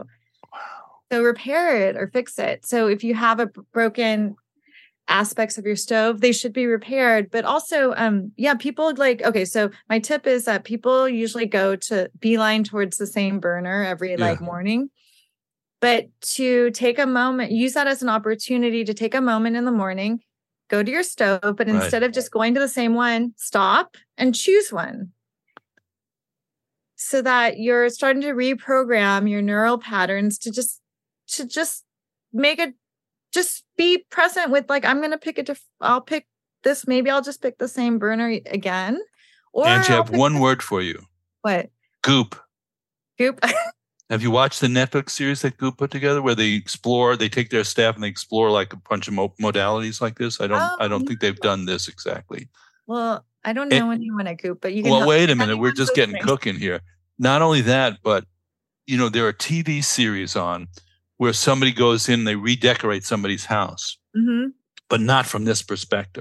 So repair it or fix it. So if you have a b- broken aspects of your stove, they should be repaired. But also, um, yeah, people like, okay, so my tip is that people usually go to beeline towards the same burner every Yeah. like morning. But to take a moment, use that as an opportunity to take a moment in the morning, go to your stove, but Right. instead of just going to the same one, stop and choose one. So that you're starting to reprogram your neural patterns to just to just make it just be present with like I'm gonna pick a diff- I'll pick this, maybe I'll just pick the same burner again. Or And you I'll have pick one the- word for you: what? Goop. Goop. Have you watched the Netflix series that Goop put together, where they explore? They take their staff and they explore like a bunch of mo- modalities like this. I don't. Oh, I don't think they've no. done this exactly. Well, I don't It- know anyone at Goop, but you can Well, help wait a if minute. We're anyone's just getting listening. cooking here. Not only that, but you know, there are T V series on where somebody goes in, they redecorate somebody's house, Mhm. but not from this perspective.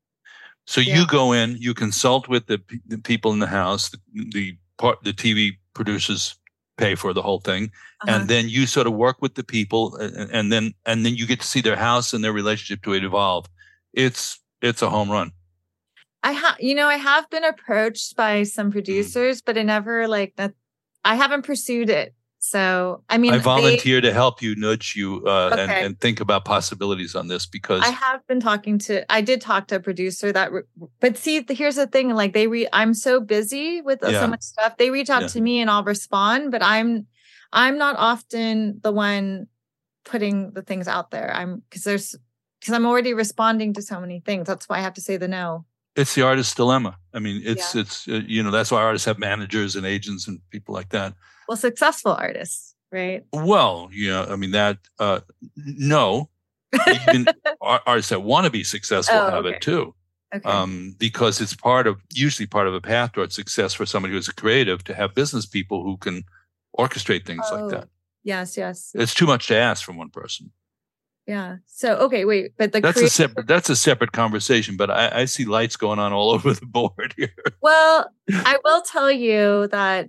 So Yeah. you go in, you consult with the, pe- the people in the house, the, the part, the T V producers pay for the whole thing, Uh-huh. and then you sort of work with the people, and, and then and then you get to see their house and their relationship to it evolve. It's it's a home run. I have, you know, I have been approached by some producers, but I never like that. I haven't pursued it. So, I mean, I they- volunteer to help you, nudge you, uh, and, Okay. and think about possibilities on this because I have been talking to, I did talk to a producer that, re- but see, the, here's the thing, like they re, I'm so busy with uh, Yeah. so much stuff. They reach out Yeah. to me and I'll respond, but I'm, I'm not often the one putting the things out there. I'm, cause there's, cause I'm already responding to so many things. That's why I have to say the no. it's the artist's dilemma. I mean, it's Yeah. it's uh, you know, that's why artists have managers and agents and people like that. Well, successful artists, right? Well, you know, I mean that uh, no, even ar- artists that want to be successful Oh, have okay. it too. Okay. Um, because it's part of usually part of a path towards success for somebody who's a creative to have business people who can orchestrate things Oh, like that. Yes, yes. It's too much to ask from one person. Yeah. So, okay, wait, but the That's a creative, separate that's a separate conversation. But I, I see lights going on all over the board here. well, I will tell you that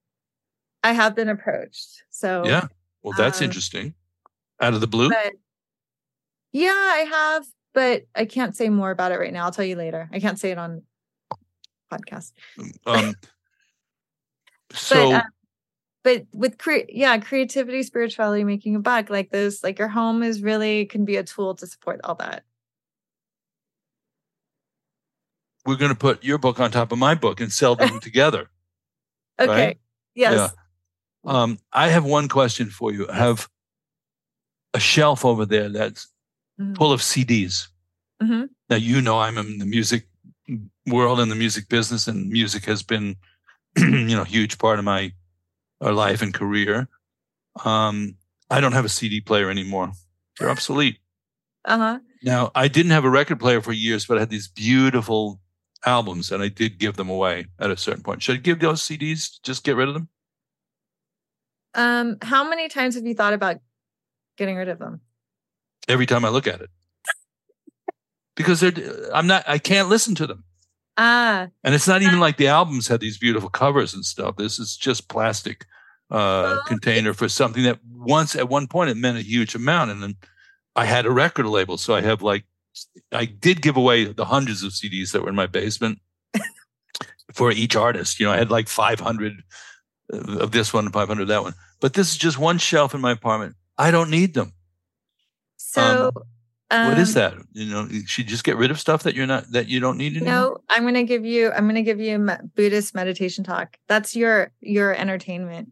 I have been approached. So, Yeah. Well, that's Um, interesting. Out of the blue. but yeah, I have, but I can't say more about it right now. I'll tell you later. I can't say it on podcast. Um, so but um, but with cre- yeah, creativity, spirituality, making a buck, like those, like your home is really can be a tool to support all that. we're going to put your book on top of my book and sell them together. Okay. Right? Yes. Yeah. Um, I have one question for you. I have a shelf over there that's Mhm. full of C Ds. Mhm. Now, you know, I'm in the music world and the music business, and music has been you know, huge part of my uh, life and career. Um, I don't have a C D player anymore. They're obsolete. Uh-huh. Now, I didn't have a record player for years, but I had these beautiful albums, and I did give them away at a certain point. Should I give those C Ds? Just get rid of them? Um, how many times have you thought about getting rid of them? Every time I look at it. Because they're, I'm not, I can't listen to them. Ah. And it's not even like the albums had these beautiful covers and stuff. This is just plastic uh, well, container for something that once, at one point, it meant a huge amount. And then I had a record label. So I have like, I did give away the hundreds of C Ds that were in my basement for each artist. You know, I had like five hundred of this one and five hundred of that one. But this is just one shelf in my apartment. I don't need them. So... Um, Um, what is that? You know, you should just get rid of stuff that you're not, that you don't need anymore. No, I'm going to give you, I'm going to give you a Buddhist meditation talk. That's your, your entertainment.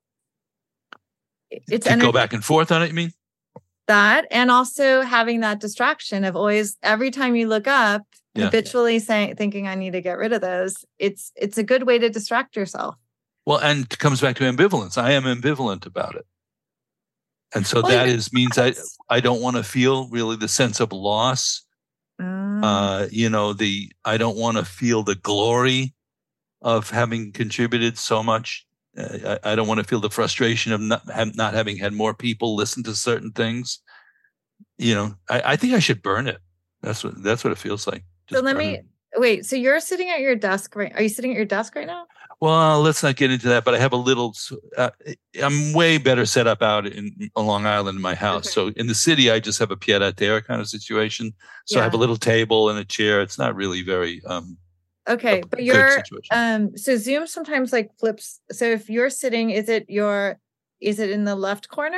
It's to go back and forth on it, you mean? That, and also having that distraction of always, every time you look up, yeah. habitually saying, thinking I need to get rid of those. It's, it's a good way to distract yourself. Well, and it comes back to ambivalence. I am ambivalent about it. And so well, that is means I I don't want to feel really the sense of loss. Mm. Uh, you know, the I don't want to feel the glory of having contributed so much. Uh, I, I don't want to feel the frustration of not not having had more people listen to certain things. You know, I, I think I should burn it. That's what that's what it feels like. Just so let me it. wait. So you're sitting at your desk right? Are you sitting at your desk right now? Well, let's not get into that, but I have a little, uh, I'm way better set up out in on Long Island in my house. Okay. So in the city, I just have a pied-à-terre kind of situation. So yeah. I have a little table and a chair. It's not really very, um, okay. But you're, um, so Zoom sometimes like flips. So if you're sitting, is it your, is it in the left corner?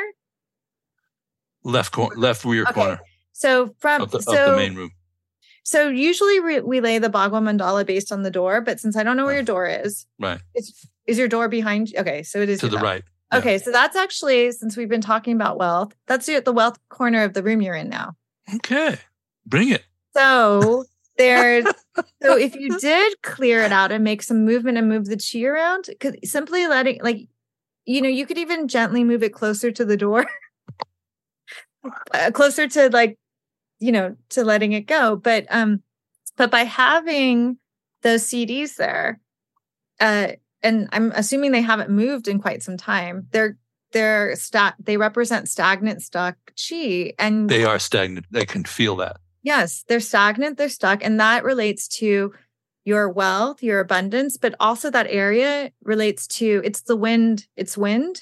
Left corner, left rear okay. corner. So from, of the, so, of the main room. So usually we, we lay the Bhagwan mandala based on the door, but since I don't know where your door is, right? Is, is your door behind you? Okay, so it is to the right. Yeah. Okay, so that's actually, since we've been talking about wealth, that's at the wealth corner of the room you're in now. Okay, bring it. So there's, so if you did clear it out and make some movement and move the chi around, because simply letting, like, you know, you could even gently move it closer to the door, uh, closer to like. you know, to letting it go. But, um, but by having those C Ds there, uh, and I'm assuming they haven't moved in quite some time, they're, they're stat, they represent stagnant, stuck chi. And they are stagnant. They can feel that. Yes. They're stagnant. They're stuck. And that relates to your wealth, your abundance, but also that area relates to, it's the wind, it's wind.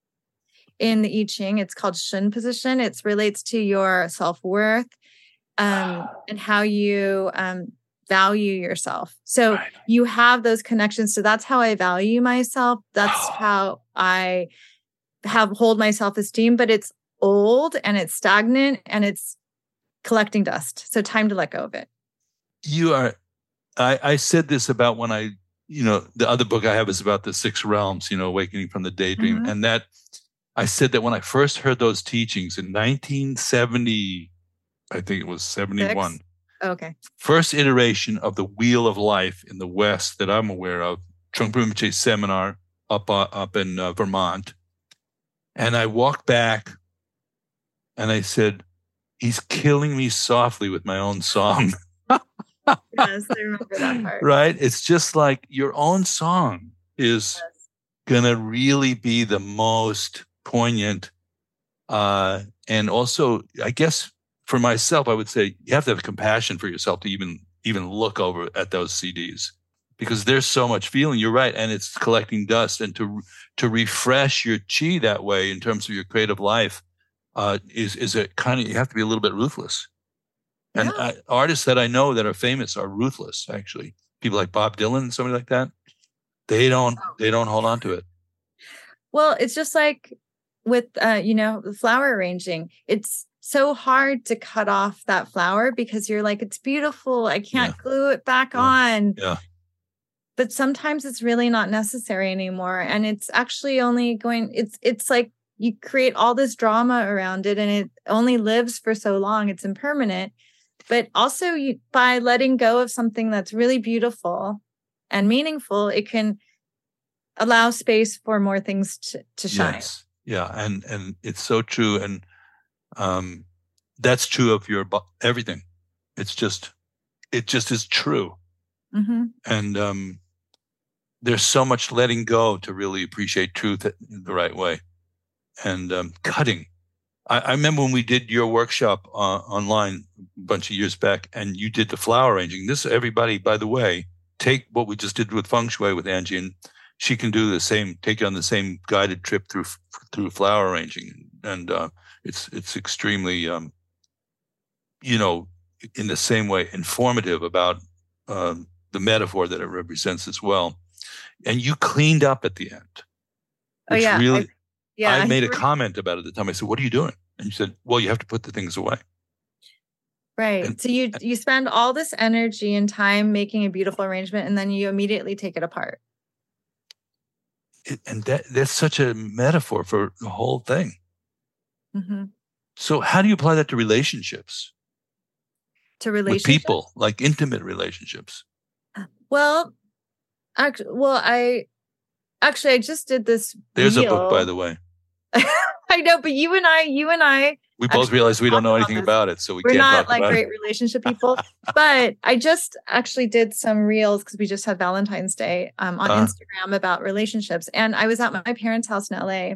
In the I Ching, it's called Shun position. It relates to your self-worth um, and how you um, value yourself. So right. you have those connections. So that's how I value myself. That's how I have hold my self-esteem, but it's old and it's stagnant and it's collecting dust. So time to let go of it. You are, I, I said this about when I, you know, the other book I have is about the six realms, you know, awakening from the daydream. Mm-hmm. And that, I said that when I first heard those teachings in nineteen seventy, I think it was seventy-one. Six? Okay. First iteration of the Wheel of Life in the West that I'm aware of, Trungpa Rinpoche's seminar up uh, up in uh, Vermont. And I walked back and I said, he's killing me softly with my own song. Yes, I remember that part. Right? It's just like your own song is yes. going to really be the most poignant. Uh, and also, I guess for myself, I would say you have to have compassion for yourself to even even look over at those C Ds because there's so much feeling. You're right. And it's collecting dust. And to to refresh your chi that way in terms of your creative life uh, is, is a kind of, you have to be a little bit ruthless. Yeah. And I, artists that I know that are famous are ruthless, actually. People like Bob Dylan, somebody like that. They don't, they don't hold on to it. Well, it's just like, with, uh, you know, the flower arranging, it's so hard to cut off that flower because you're like, it's beautiful. I can't yeah. glue it back yeah. on. Yeah. But sometimes it's really not necessary anymore. And it's actually only going, it's, it's like you create all this drama around it and it only lives for so long. It's impermanent. But also you, by letting go of something that's really beautiful and meaningful, it can allow space for more things to, to shine. Yes. Yeah. And, and it's so true. And, um, that's true of your, everything. It's just, it just is true. Mm-hmm. And, um, there's so much letting go to really appreciate truth the right way. And, um, cutting. I, I remember when we did your workshop uh, online a bunch of years back, and you did the flower arranging. This, everybody, by the way, take what we just did with feng shui with Angie, and she can do the same, take you on the same guided trip through through flower arranging. And uh, it's it's extremely, um, you know, in the same way, informative about um, the metaphor that it represents as well. And you cleaned up at the end. Oh yeah, really. I, yeah. I made I, a comment about it at the time. I said, "What are you doing?" And you said, "Well, you have to put the things away." Right. And, so you you spend all this energy and time making a beautiful arrangement, and then you immediately take it apart. It, and that that's such a metaphor for the whole thing. Mm-hmm. So how do you apply that to relationships? To relationships? With people, like intimate relationships? Well, actually, well, I actually I just did this. There's reel. a book, by the way. I know, but you and I, you and I, we both realize we don't know anything about, about it, so we we're can't not talk like about great it. relationship people. But I just actually did some reels because we just had Valentine's Day um, on uh, Instagram about relationships, and I was at my parents' house in L A.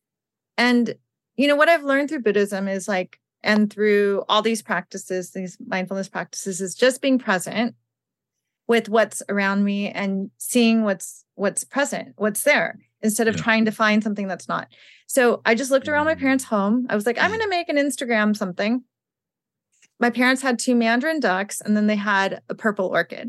And you know what I've learned through Buddhism is like, and through all these practices, these mindfulness practices, is just being present with what's around me and seeing what's what's present, what's there, instead of yeah. trying to find something that's not. So I just looked around my parents' home. I was like, I'm going to make an Instagram something. My parents had two mandarin ducks, and then they had a purple orchid.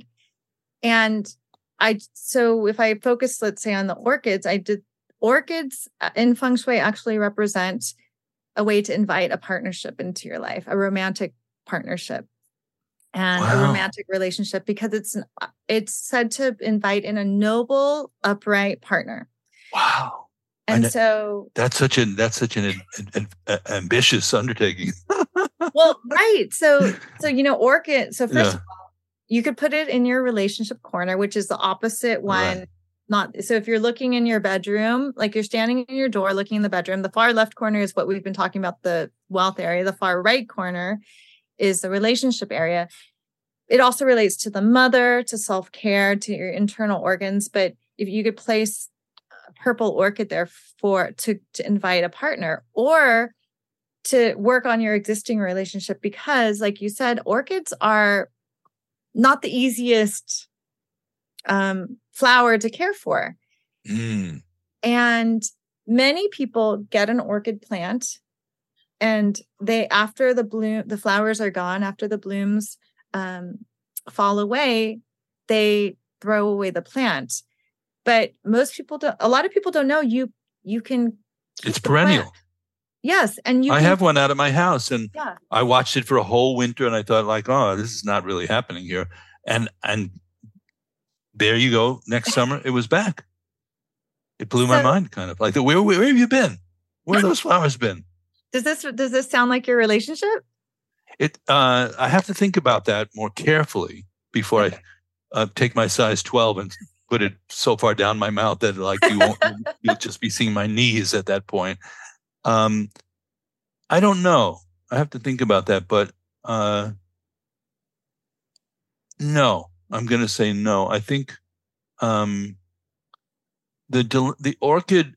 And I, so if I focus, let's say, on the orchids, I did orchids in feng shui actually represent a way to invite a partnership into your life, a romantic partnership and wow. a romantic relationship, because it's, an, it's said to invite in a noble, upright partner. Wow. And, and so that's such an that's such an, an, an, an ambitious undertaking. Well, right. So so you know, orchid. So first yeah. of all, you could put it in your relationship corner, which is the opposite one. Right. Not so if you're looking in your bedroom, like you're standing in your door looking in the bedroom, the far left corner is what we've been talking about, the wealth area. The far right corner is the relationship area. It also relates to the mother, to self-care, to your internal organs. But if you could place purple orchid there for to, to invite a partner or to work on your existing relationship, because like you said, orchids are not the easiest um, flower to care for. Mm. And many people get an orchid plant and they, after the bloom, the flowers are gone, after the blooms um, fall away, they throw away the plant. But most people don't, a lot of people don't know you, you can. It's perennial. Plant. Yes. And you I can, have one out of my house and yeah. I watched it for a whole winter and I thought like, oh, this is not really happening here. And, and there you go. Next summer, it was back. It blew so, my mind kind of like, where, where, where have you been? Where have those flowers been? Does this, does this sound like your relationship? It, uh, I have to think about that more carefully before okay. I uh, take my size twelve and put it so far down my mouth that like you won't, you'll just be seeing my knees at that point. Um, I don't know. I have to think about that, but uh, no, I'm going to say no. I think um, the the orchid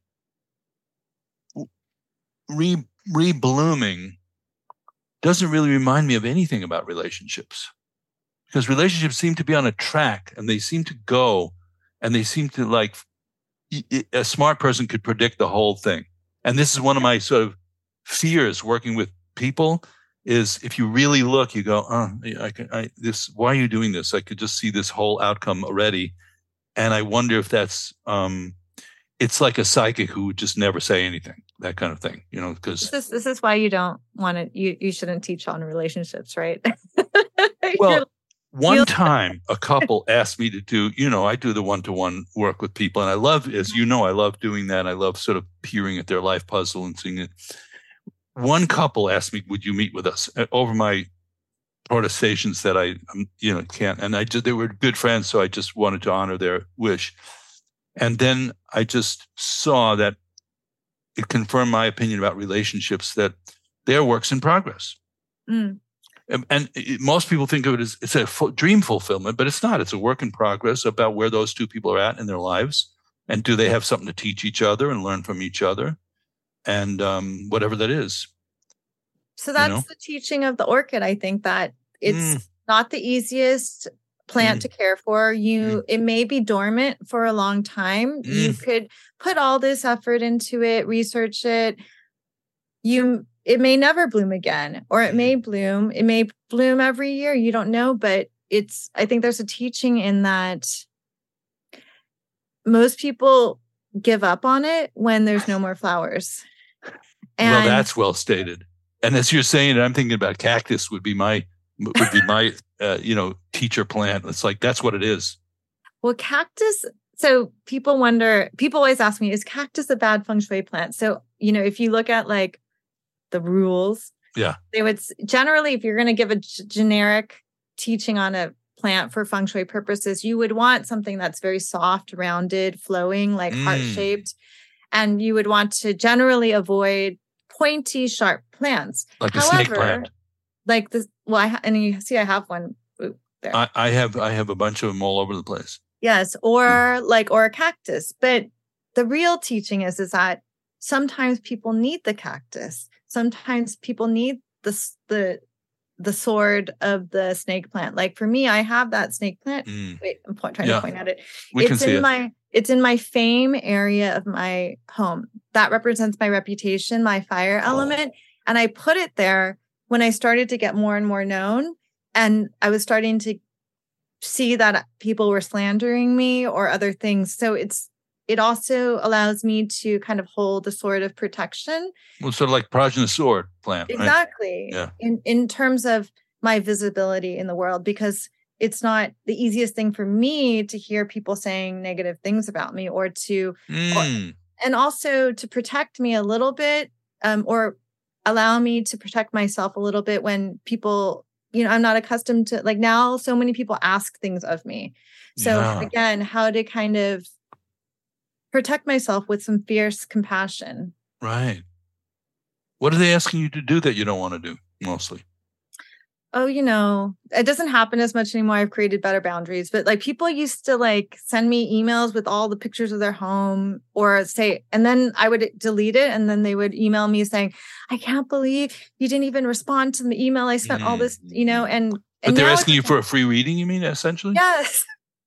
re reblooming doesn't really remind me of anything about relationships, because relationships seem to be on a track and they seem to go. And they seem to like, a smart person could predict the whole thing. And this is one of my sort of fears working with people is if you really look, you go, oh, I can, I, this, why are you doing this? I could just see this whole outcome already. And I wonder if that's, um, it's like a psychic who would just never say anything, that kind of thing, you know, because. This is, this is why you don't want to, you, you shouldn't teach on relationships, right? Well, one time a couple asked me to do, you know, I do the one-to-one work with people. And I love, as you know, I love doing that. I love sort of peering at their life puzzle and seeing it. One couple asked me, would you meet with us over my protestations that I, you know, can't. And I just, they were good friends. So I just wanted to honor their wish. And then I just saw that it confirmed my opinion about relationships, that they're works in progress. Mm. And, and it, most people think of it as it's a fu- dream fulfillment, but it's not. It's a work in progress about where those two people are at in their lives. And do they have something to teach each other and learn from each other? And um, whatever that is. So that's you know? the teaching of the orchid. I think that it's Mm. not the easiest plant Mm. to care for. You, it may be dormant for a long time. You Mm. could put all this effort into it, research it. You, it may never bloom again, or it may bloom. It may bloom every year. You don't know, but it's, I think there's a teaching in that most people give up on it when there's no more flowers. And Well, that's well stated. And as you're saying it, I'm thinking about cactus would be my would be my uh, you know teacher plant. It's like that's what it is. Well, cactus. So people wonder. People always ask me, "Is cactus a bad feng shui plant?" So you know, if you look at like the rules, Yeah. they would s- generally, if you're going to give a g- generic teaching on a plant for feng shui purposes, you would want something that's very soft, rounded, flowing, like Mm. heart shaped, and you would want to generally avoid pointy, sharp plants. Like a snake plant. Like this, well, I ha- and you see, I have one ooh, there. I, I have I have a bunch of them all over the place. Yes, or like or a cactus. But the real teaching is is that sometimes people need the cactus. Sometimes people need the s- the the sword of the snake plant. Like for me, I have that snake plant. Mm. Wait, I'm po- trying Yeah. to point at it. We it's can see in it. my it's in my fame area of my home. That represents my reputation, my fire Oh. element. And I put it there when I started to get more and more known. And I was starting to see that people were slandering me or other things. So it's it also allows me to kind of hold a sort of protection. Well, sort of like Prajna sword plant, right? Exactly. Yeah. In in terms of my visibility in the world, because it's not the easiest thing for me to hear people saying negative things about me, or to Mm. and also to protect me a little bit, um, or allow me to protect myself a little bit when people, you know, I'm not accustomed to, like, now so many people ask things of me. So Yeah. again, how to kind of protect myself with some fierce compassion. Right. What are they asking you to do that you don't want to do mostly? Oh, you know, it doesn't happen as much anymore. I've created better boundaries, but like people used to like send me emails with all the pictures of their home, or say, and then I would delete it. And then they would email me saying, I can't believe you didn't even respond to the email. I spent all this, you know, and, But and they're now asking you it's- for a free reading, you mean, essentially? Yes.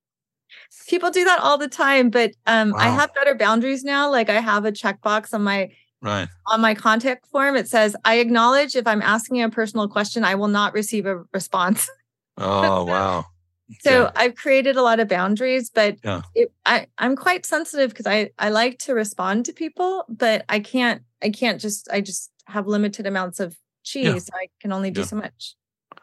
People do that all the time, but um, I Wow. have better boundaries now. Like I have a checkbox on my Right. on my contact form. It says, I acknowledge if I'm asking a personal question, I will not receive a response. Oh, wow. So Okay. I've created a lot of boundaries, but Yeah. it, I, I'm quite sensitive because I, I like to respond to people, but I can't, I can't just, I just have limited amounts of cheese. Yeah. So I can only do Yeah. so much.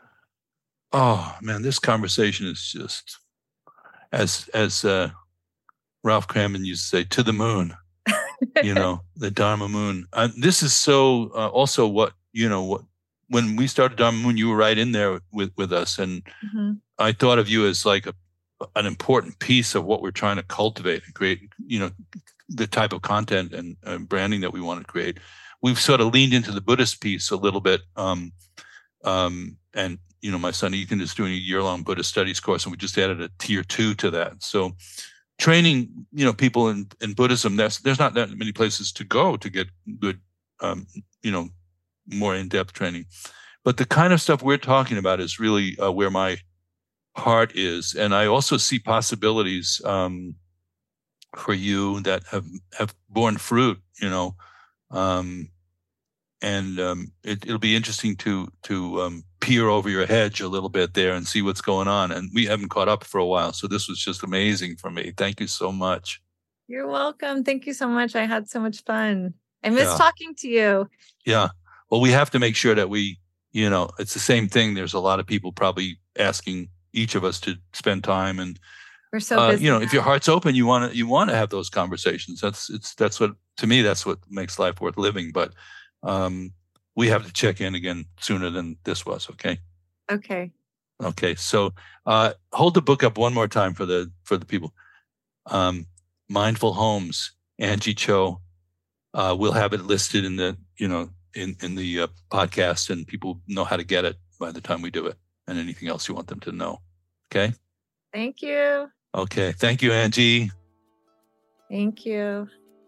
Oh, man, this conversation is just, as as uh, Ralph Cramton used to say, to the moon. You know, the Dharma Moon. Uh, this is so uh, also what, you know, what when we started Dharma Moon, you were right in there with, with us. And Mhm. I thought of you as like a, an important piece of what we're trying to cultivate and create, you know, the type of content and uh, branding that we want to create. We've sort of leaned into the Buddhist piece a little bit. Um, um, and, you know, my son Ethan is doing a year-long Buddhist studies course, and we just added a tier two to that. So training, you know, people in, in Buddhism, there's, there's not that many places to go to get good, um, you know, more in-depth training. But the kind of stuff we're talking about is really uh, where my heart is. And I also see possibilities um, for you that have, have borne fruit, you know, um, and um, it, it'll be interesting to to um, peer over your hedge a little bit there and see what's going on. And we haven't caught up for a while, so this was just amazing for me. Thank you so much. You're welcome. Thank you so much. I had so much fun. I miss Yeah. talking to you. Yeah. Well, we have to make sure that we, you know, it's the same thing. There's a lot of people probably asking each of us to spend time, and We're so uh, busy. you know, now. if your heart's open, you want to you want to have those conversations. That's it's that's what to me that's what makes life worth living. But um, we have to check in again sooner than this was. Okay. Okay. Okay. So uh, hold the book up one more time for the for the people. Um, Mindful Homes, Angie Cho. Uh, we'll have it listed in the, you know, in, in the uh, podcast, and people know how to get it by the time we do it, and anything else you want them to know. Okay? Thank you. Okay. Thank you, Angie. Thank you.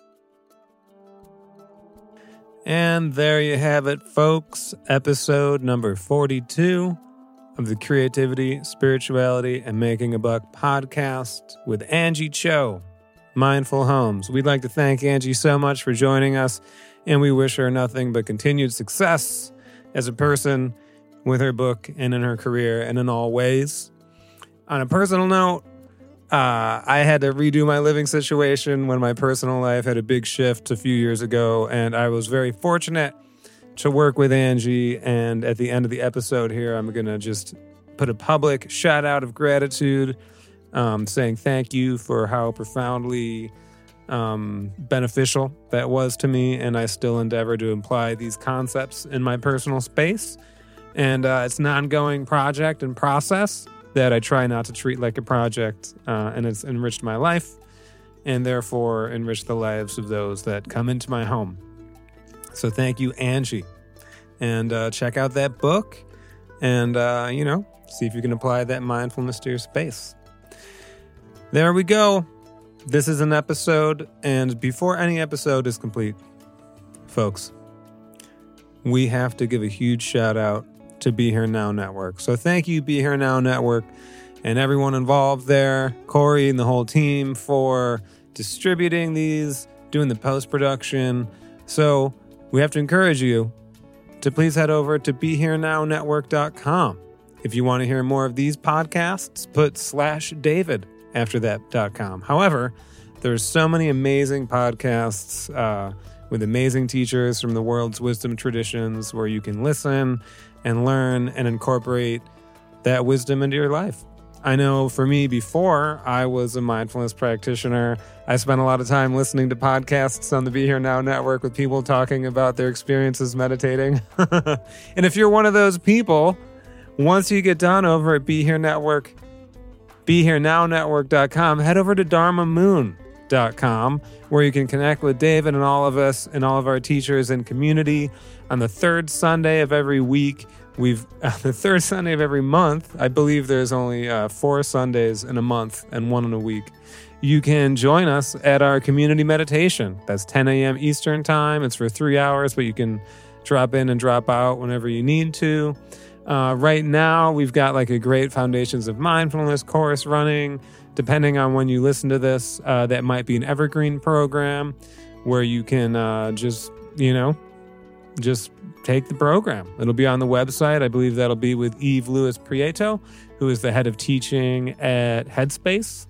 And there you have it, folks. Episode number forty-two of the Creativity, Spirituality, and Making a Buck podcast with Angie Cho, Mindful Homes. We'd like to thank Angie so much for joining us, and we wish her nothing but continued success as a person with her book and in her career and in all ways. On a personal note, uh, I had to redo my living situation when my personal life had a big shift a few years ago, and I was very fortunate to work with Angie. And at the end of the episode here, I'm going to just put a public shout out of gratitude, um, saying thank you for how profoundly um, beneficial that was to me. And I still endeavor to apply these concepts in my personal space. And uh, it's an ongoing project and process that I try not to treat like a project. Uh, and it's enriched my life and therefore enriched the lives of those that come into my home. So thank you, Angie. And uh, check out that book and, uh, you know, see if you can apply that mindfulness to your space. There we go. This is an episode. And before any episode is complete, folks, we have to give a huge shout out to Be Here Now Network. So thank you, Be Here Now Network, and everyone involved there, Corey and the whole team, for distributing these, doing the post-production. So we have to encourage you to please head over to be here now network dot com. If you want to hear more of these podcasts, put slash David after that dot com. However, there's so many amazing podcasts uh, with amazing teachers from the world's wisdom traditions where you can listen and learn and incorporate that wisdom into your life. I know for me, before I was a mindfulness practitioner, I spent a lot of time listening to podcasts on the Be Here Now Network with people talking about their experiences meditating. And if you're one of those people, once you get done over at Be Here Network, be here now network dot com, head over to dharma moon dot com, where you can connect with David and all of us and all of our teachers and community on the third Sunday of every week. We've uh, the third Sunday of every month. I believe there's only uh, four Sundays in a month and one in a week. You can join us at our community meditation. That's ten a.m. Eastern time. It's for three hours, but you can drop in and drop out whenever you need to. Uh, right now, we've got like a great Foundations of Mindfulness course running. Depending on when you listen to this, uh, that might be an evergreen program where you can uh, just, you know, just take the program. It'll be on the website. I believe that'll be with Eve Lewis Prieto, who is the head of teaching at Headspace.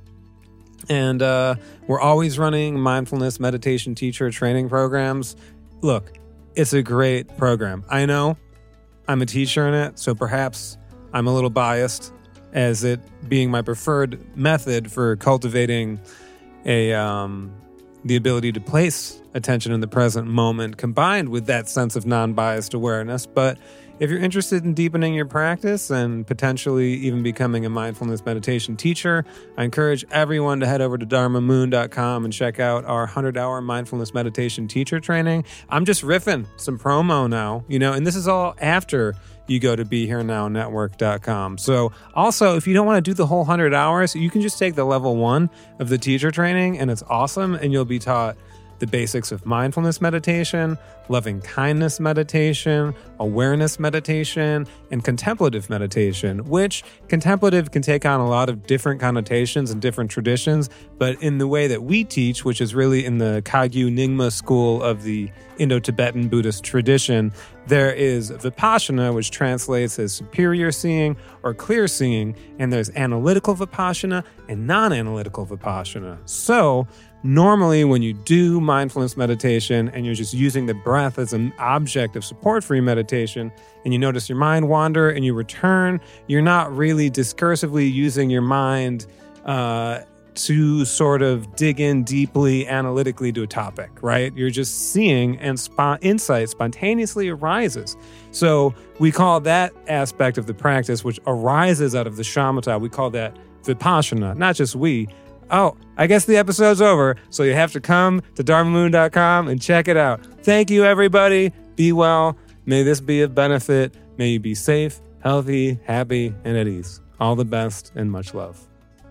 And uh, we're always running mindfulness meditation teacher training programs. Look, it's a great program. I know I'm a teacher in it, so perhaps I'm a little biased as it being my preferred method for cultivating a um, the ability to place attention in the present moment combined with that sense of non-biased awareness. But if you're interested in deepening your practice and potentially even becoming a mindfulness meditation teacher, I encourage everyone to head over to dharma moon dot com and check out our hundred-hour mindfulness meditation teacher training. I'm just riffing some promo now, you know, and this is all after you go to be here now network dot com. So also, if you don't want to do the whole one hundred hours, you can just take the level one of the teacher training, and it's awesome, and you'll be taught the basics of mindfulness meditation, loving kindness meditation, awareness meditation, and contemplative meditation, which contemplative can take on a lot of different connotations and different traditions, but in the way that we teach, which is really in the Kagyu Nyingma school of the Indo-Tibetan Buddhist tradition, there is Vipassana, which translates as superior seeing or clear seeing, and there's analytical Vipassana and non-analytical Vipassana. So normally, when you do mindfulness meditation and you're just using the breath as an object of support for your meditation, and you notice your mind wander and you return, you're not really discursively using your mind uh, to sort of dig in deeply analytically to a topic, right? You're just seeing, and spo- insight spontaneously arises. So we call that aspect of the practice, which arises out of the shamatha, we call that Vipassana. Not just we, Oh, I guess the episode's over, so you have to come to dharma moon dot com and check it out. Thank you, everybody. Be well. May this be of benefit. May you be safe, healthy, happy, and at ease. All the best and much love.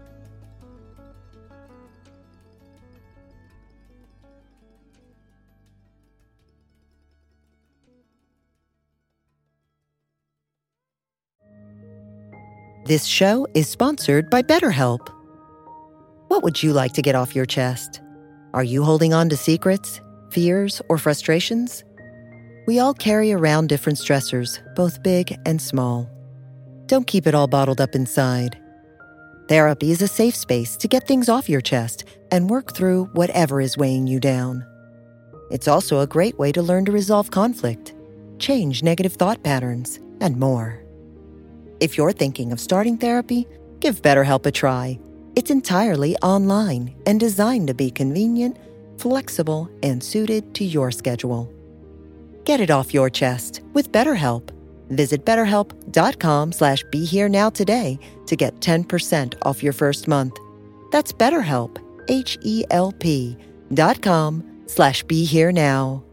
This show is sponsored by BetterHelp. What would you like to get off your chest? Are you holding on to secrets, fears, or frustrations? We all carry around different stressors, both big and small. Don't keep it all bottled up inside. Therapy is a safe space to get things off your chest and work through whatever is weighing you down. It's also a great way to learn to resolve conflict, change negative thought patterns, and more. If you're thinking of starting therapy, give BetterHelp a try. It's entirely online and designed to be convenient, flexible, and suited to your schedule. Get it off your chest with BetterHelp. Visit betterhelp.com slash be here now today to get ten percent off your first month. That's BetterHelp, H E L P dot com slash be here now.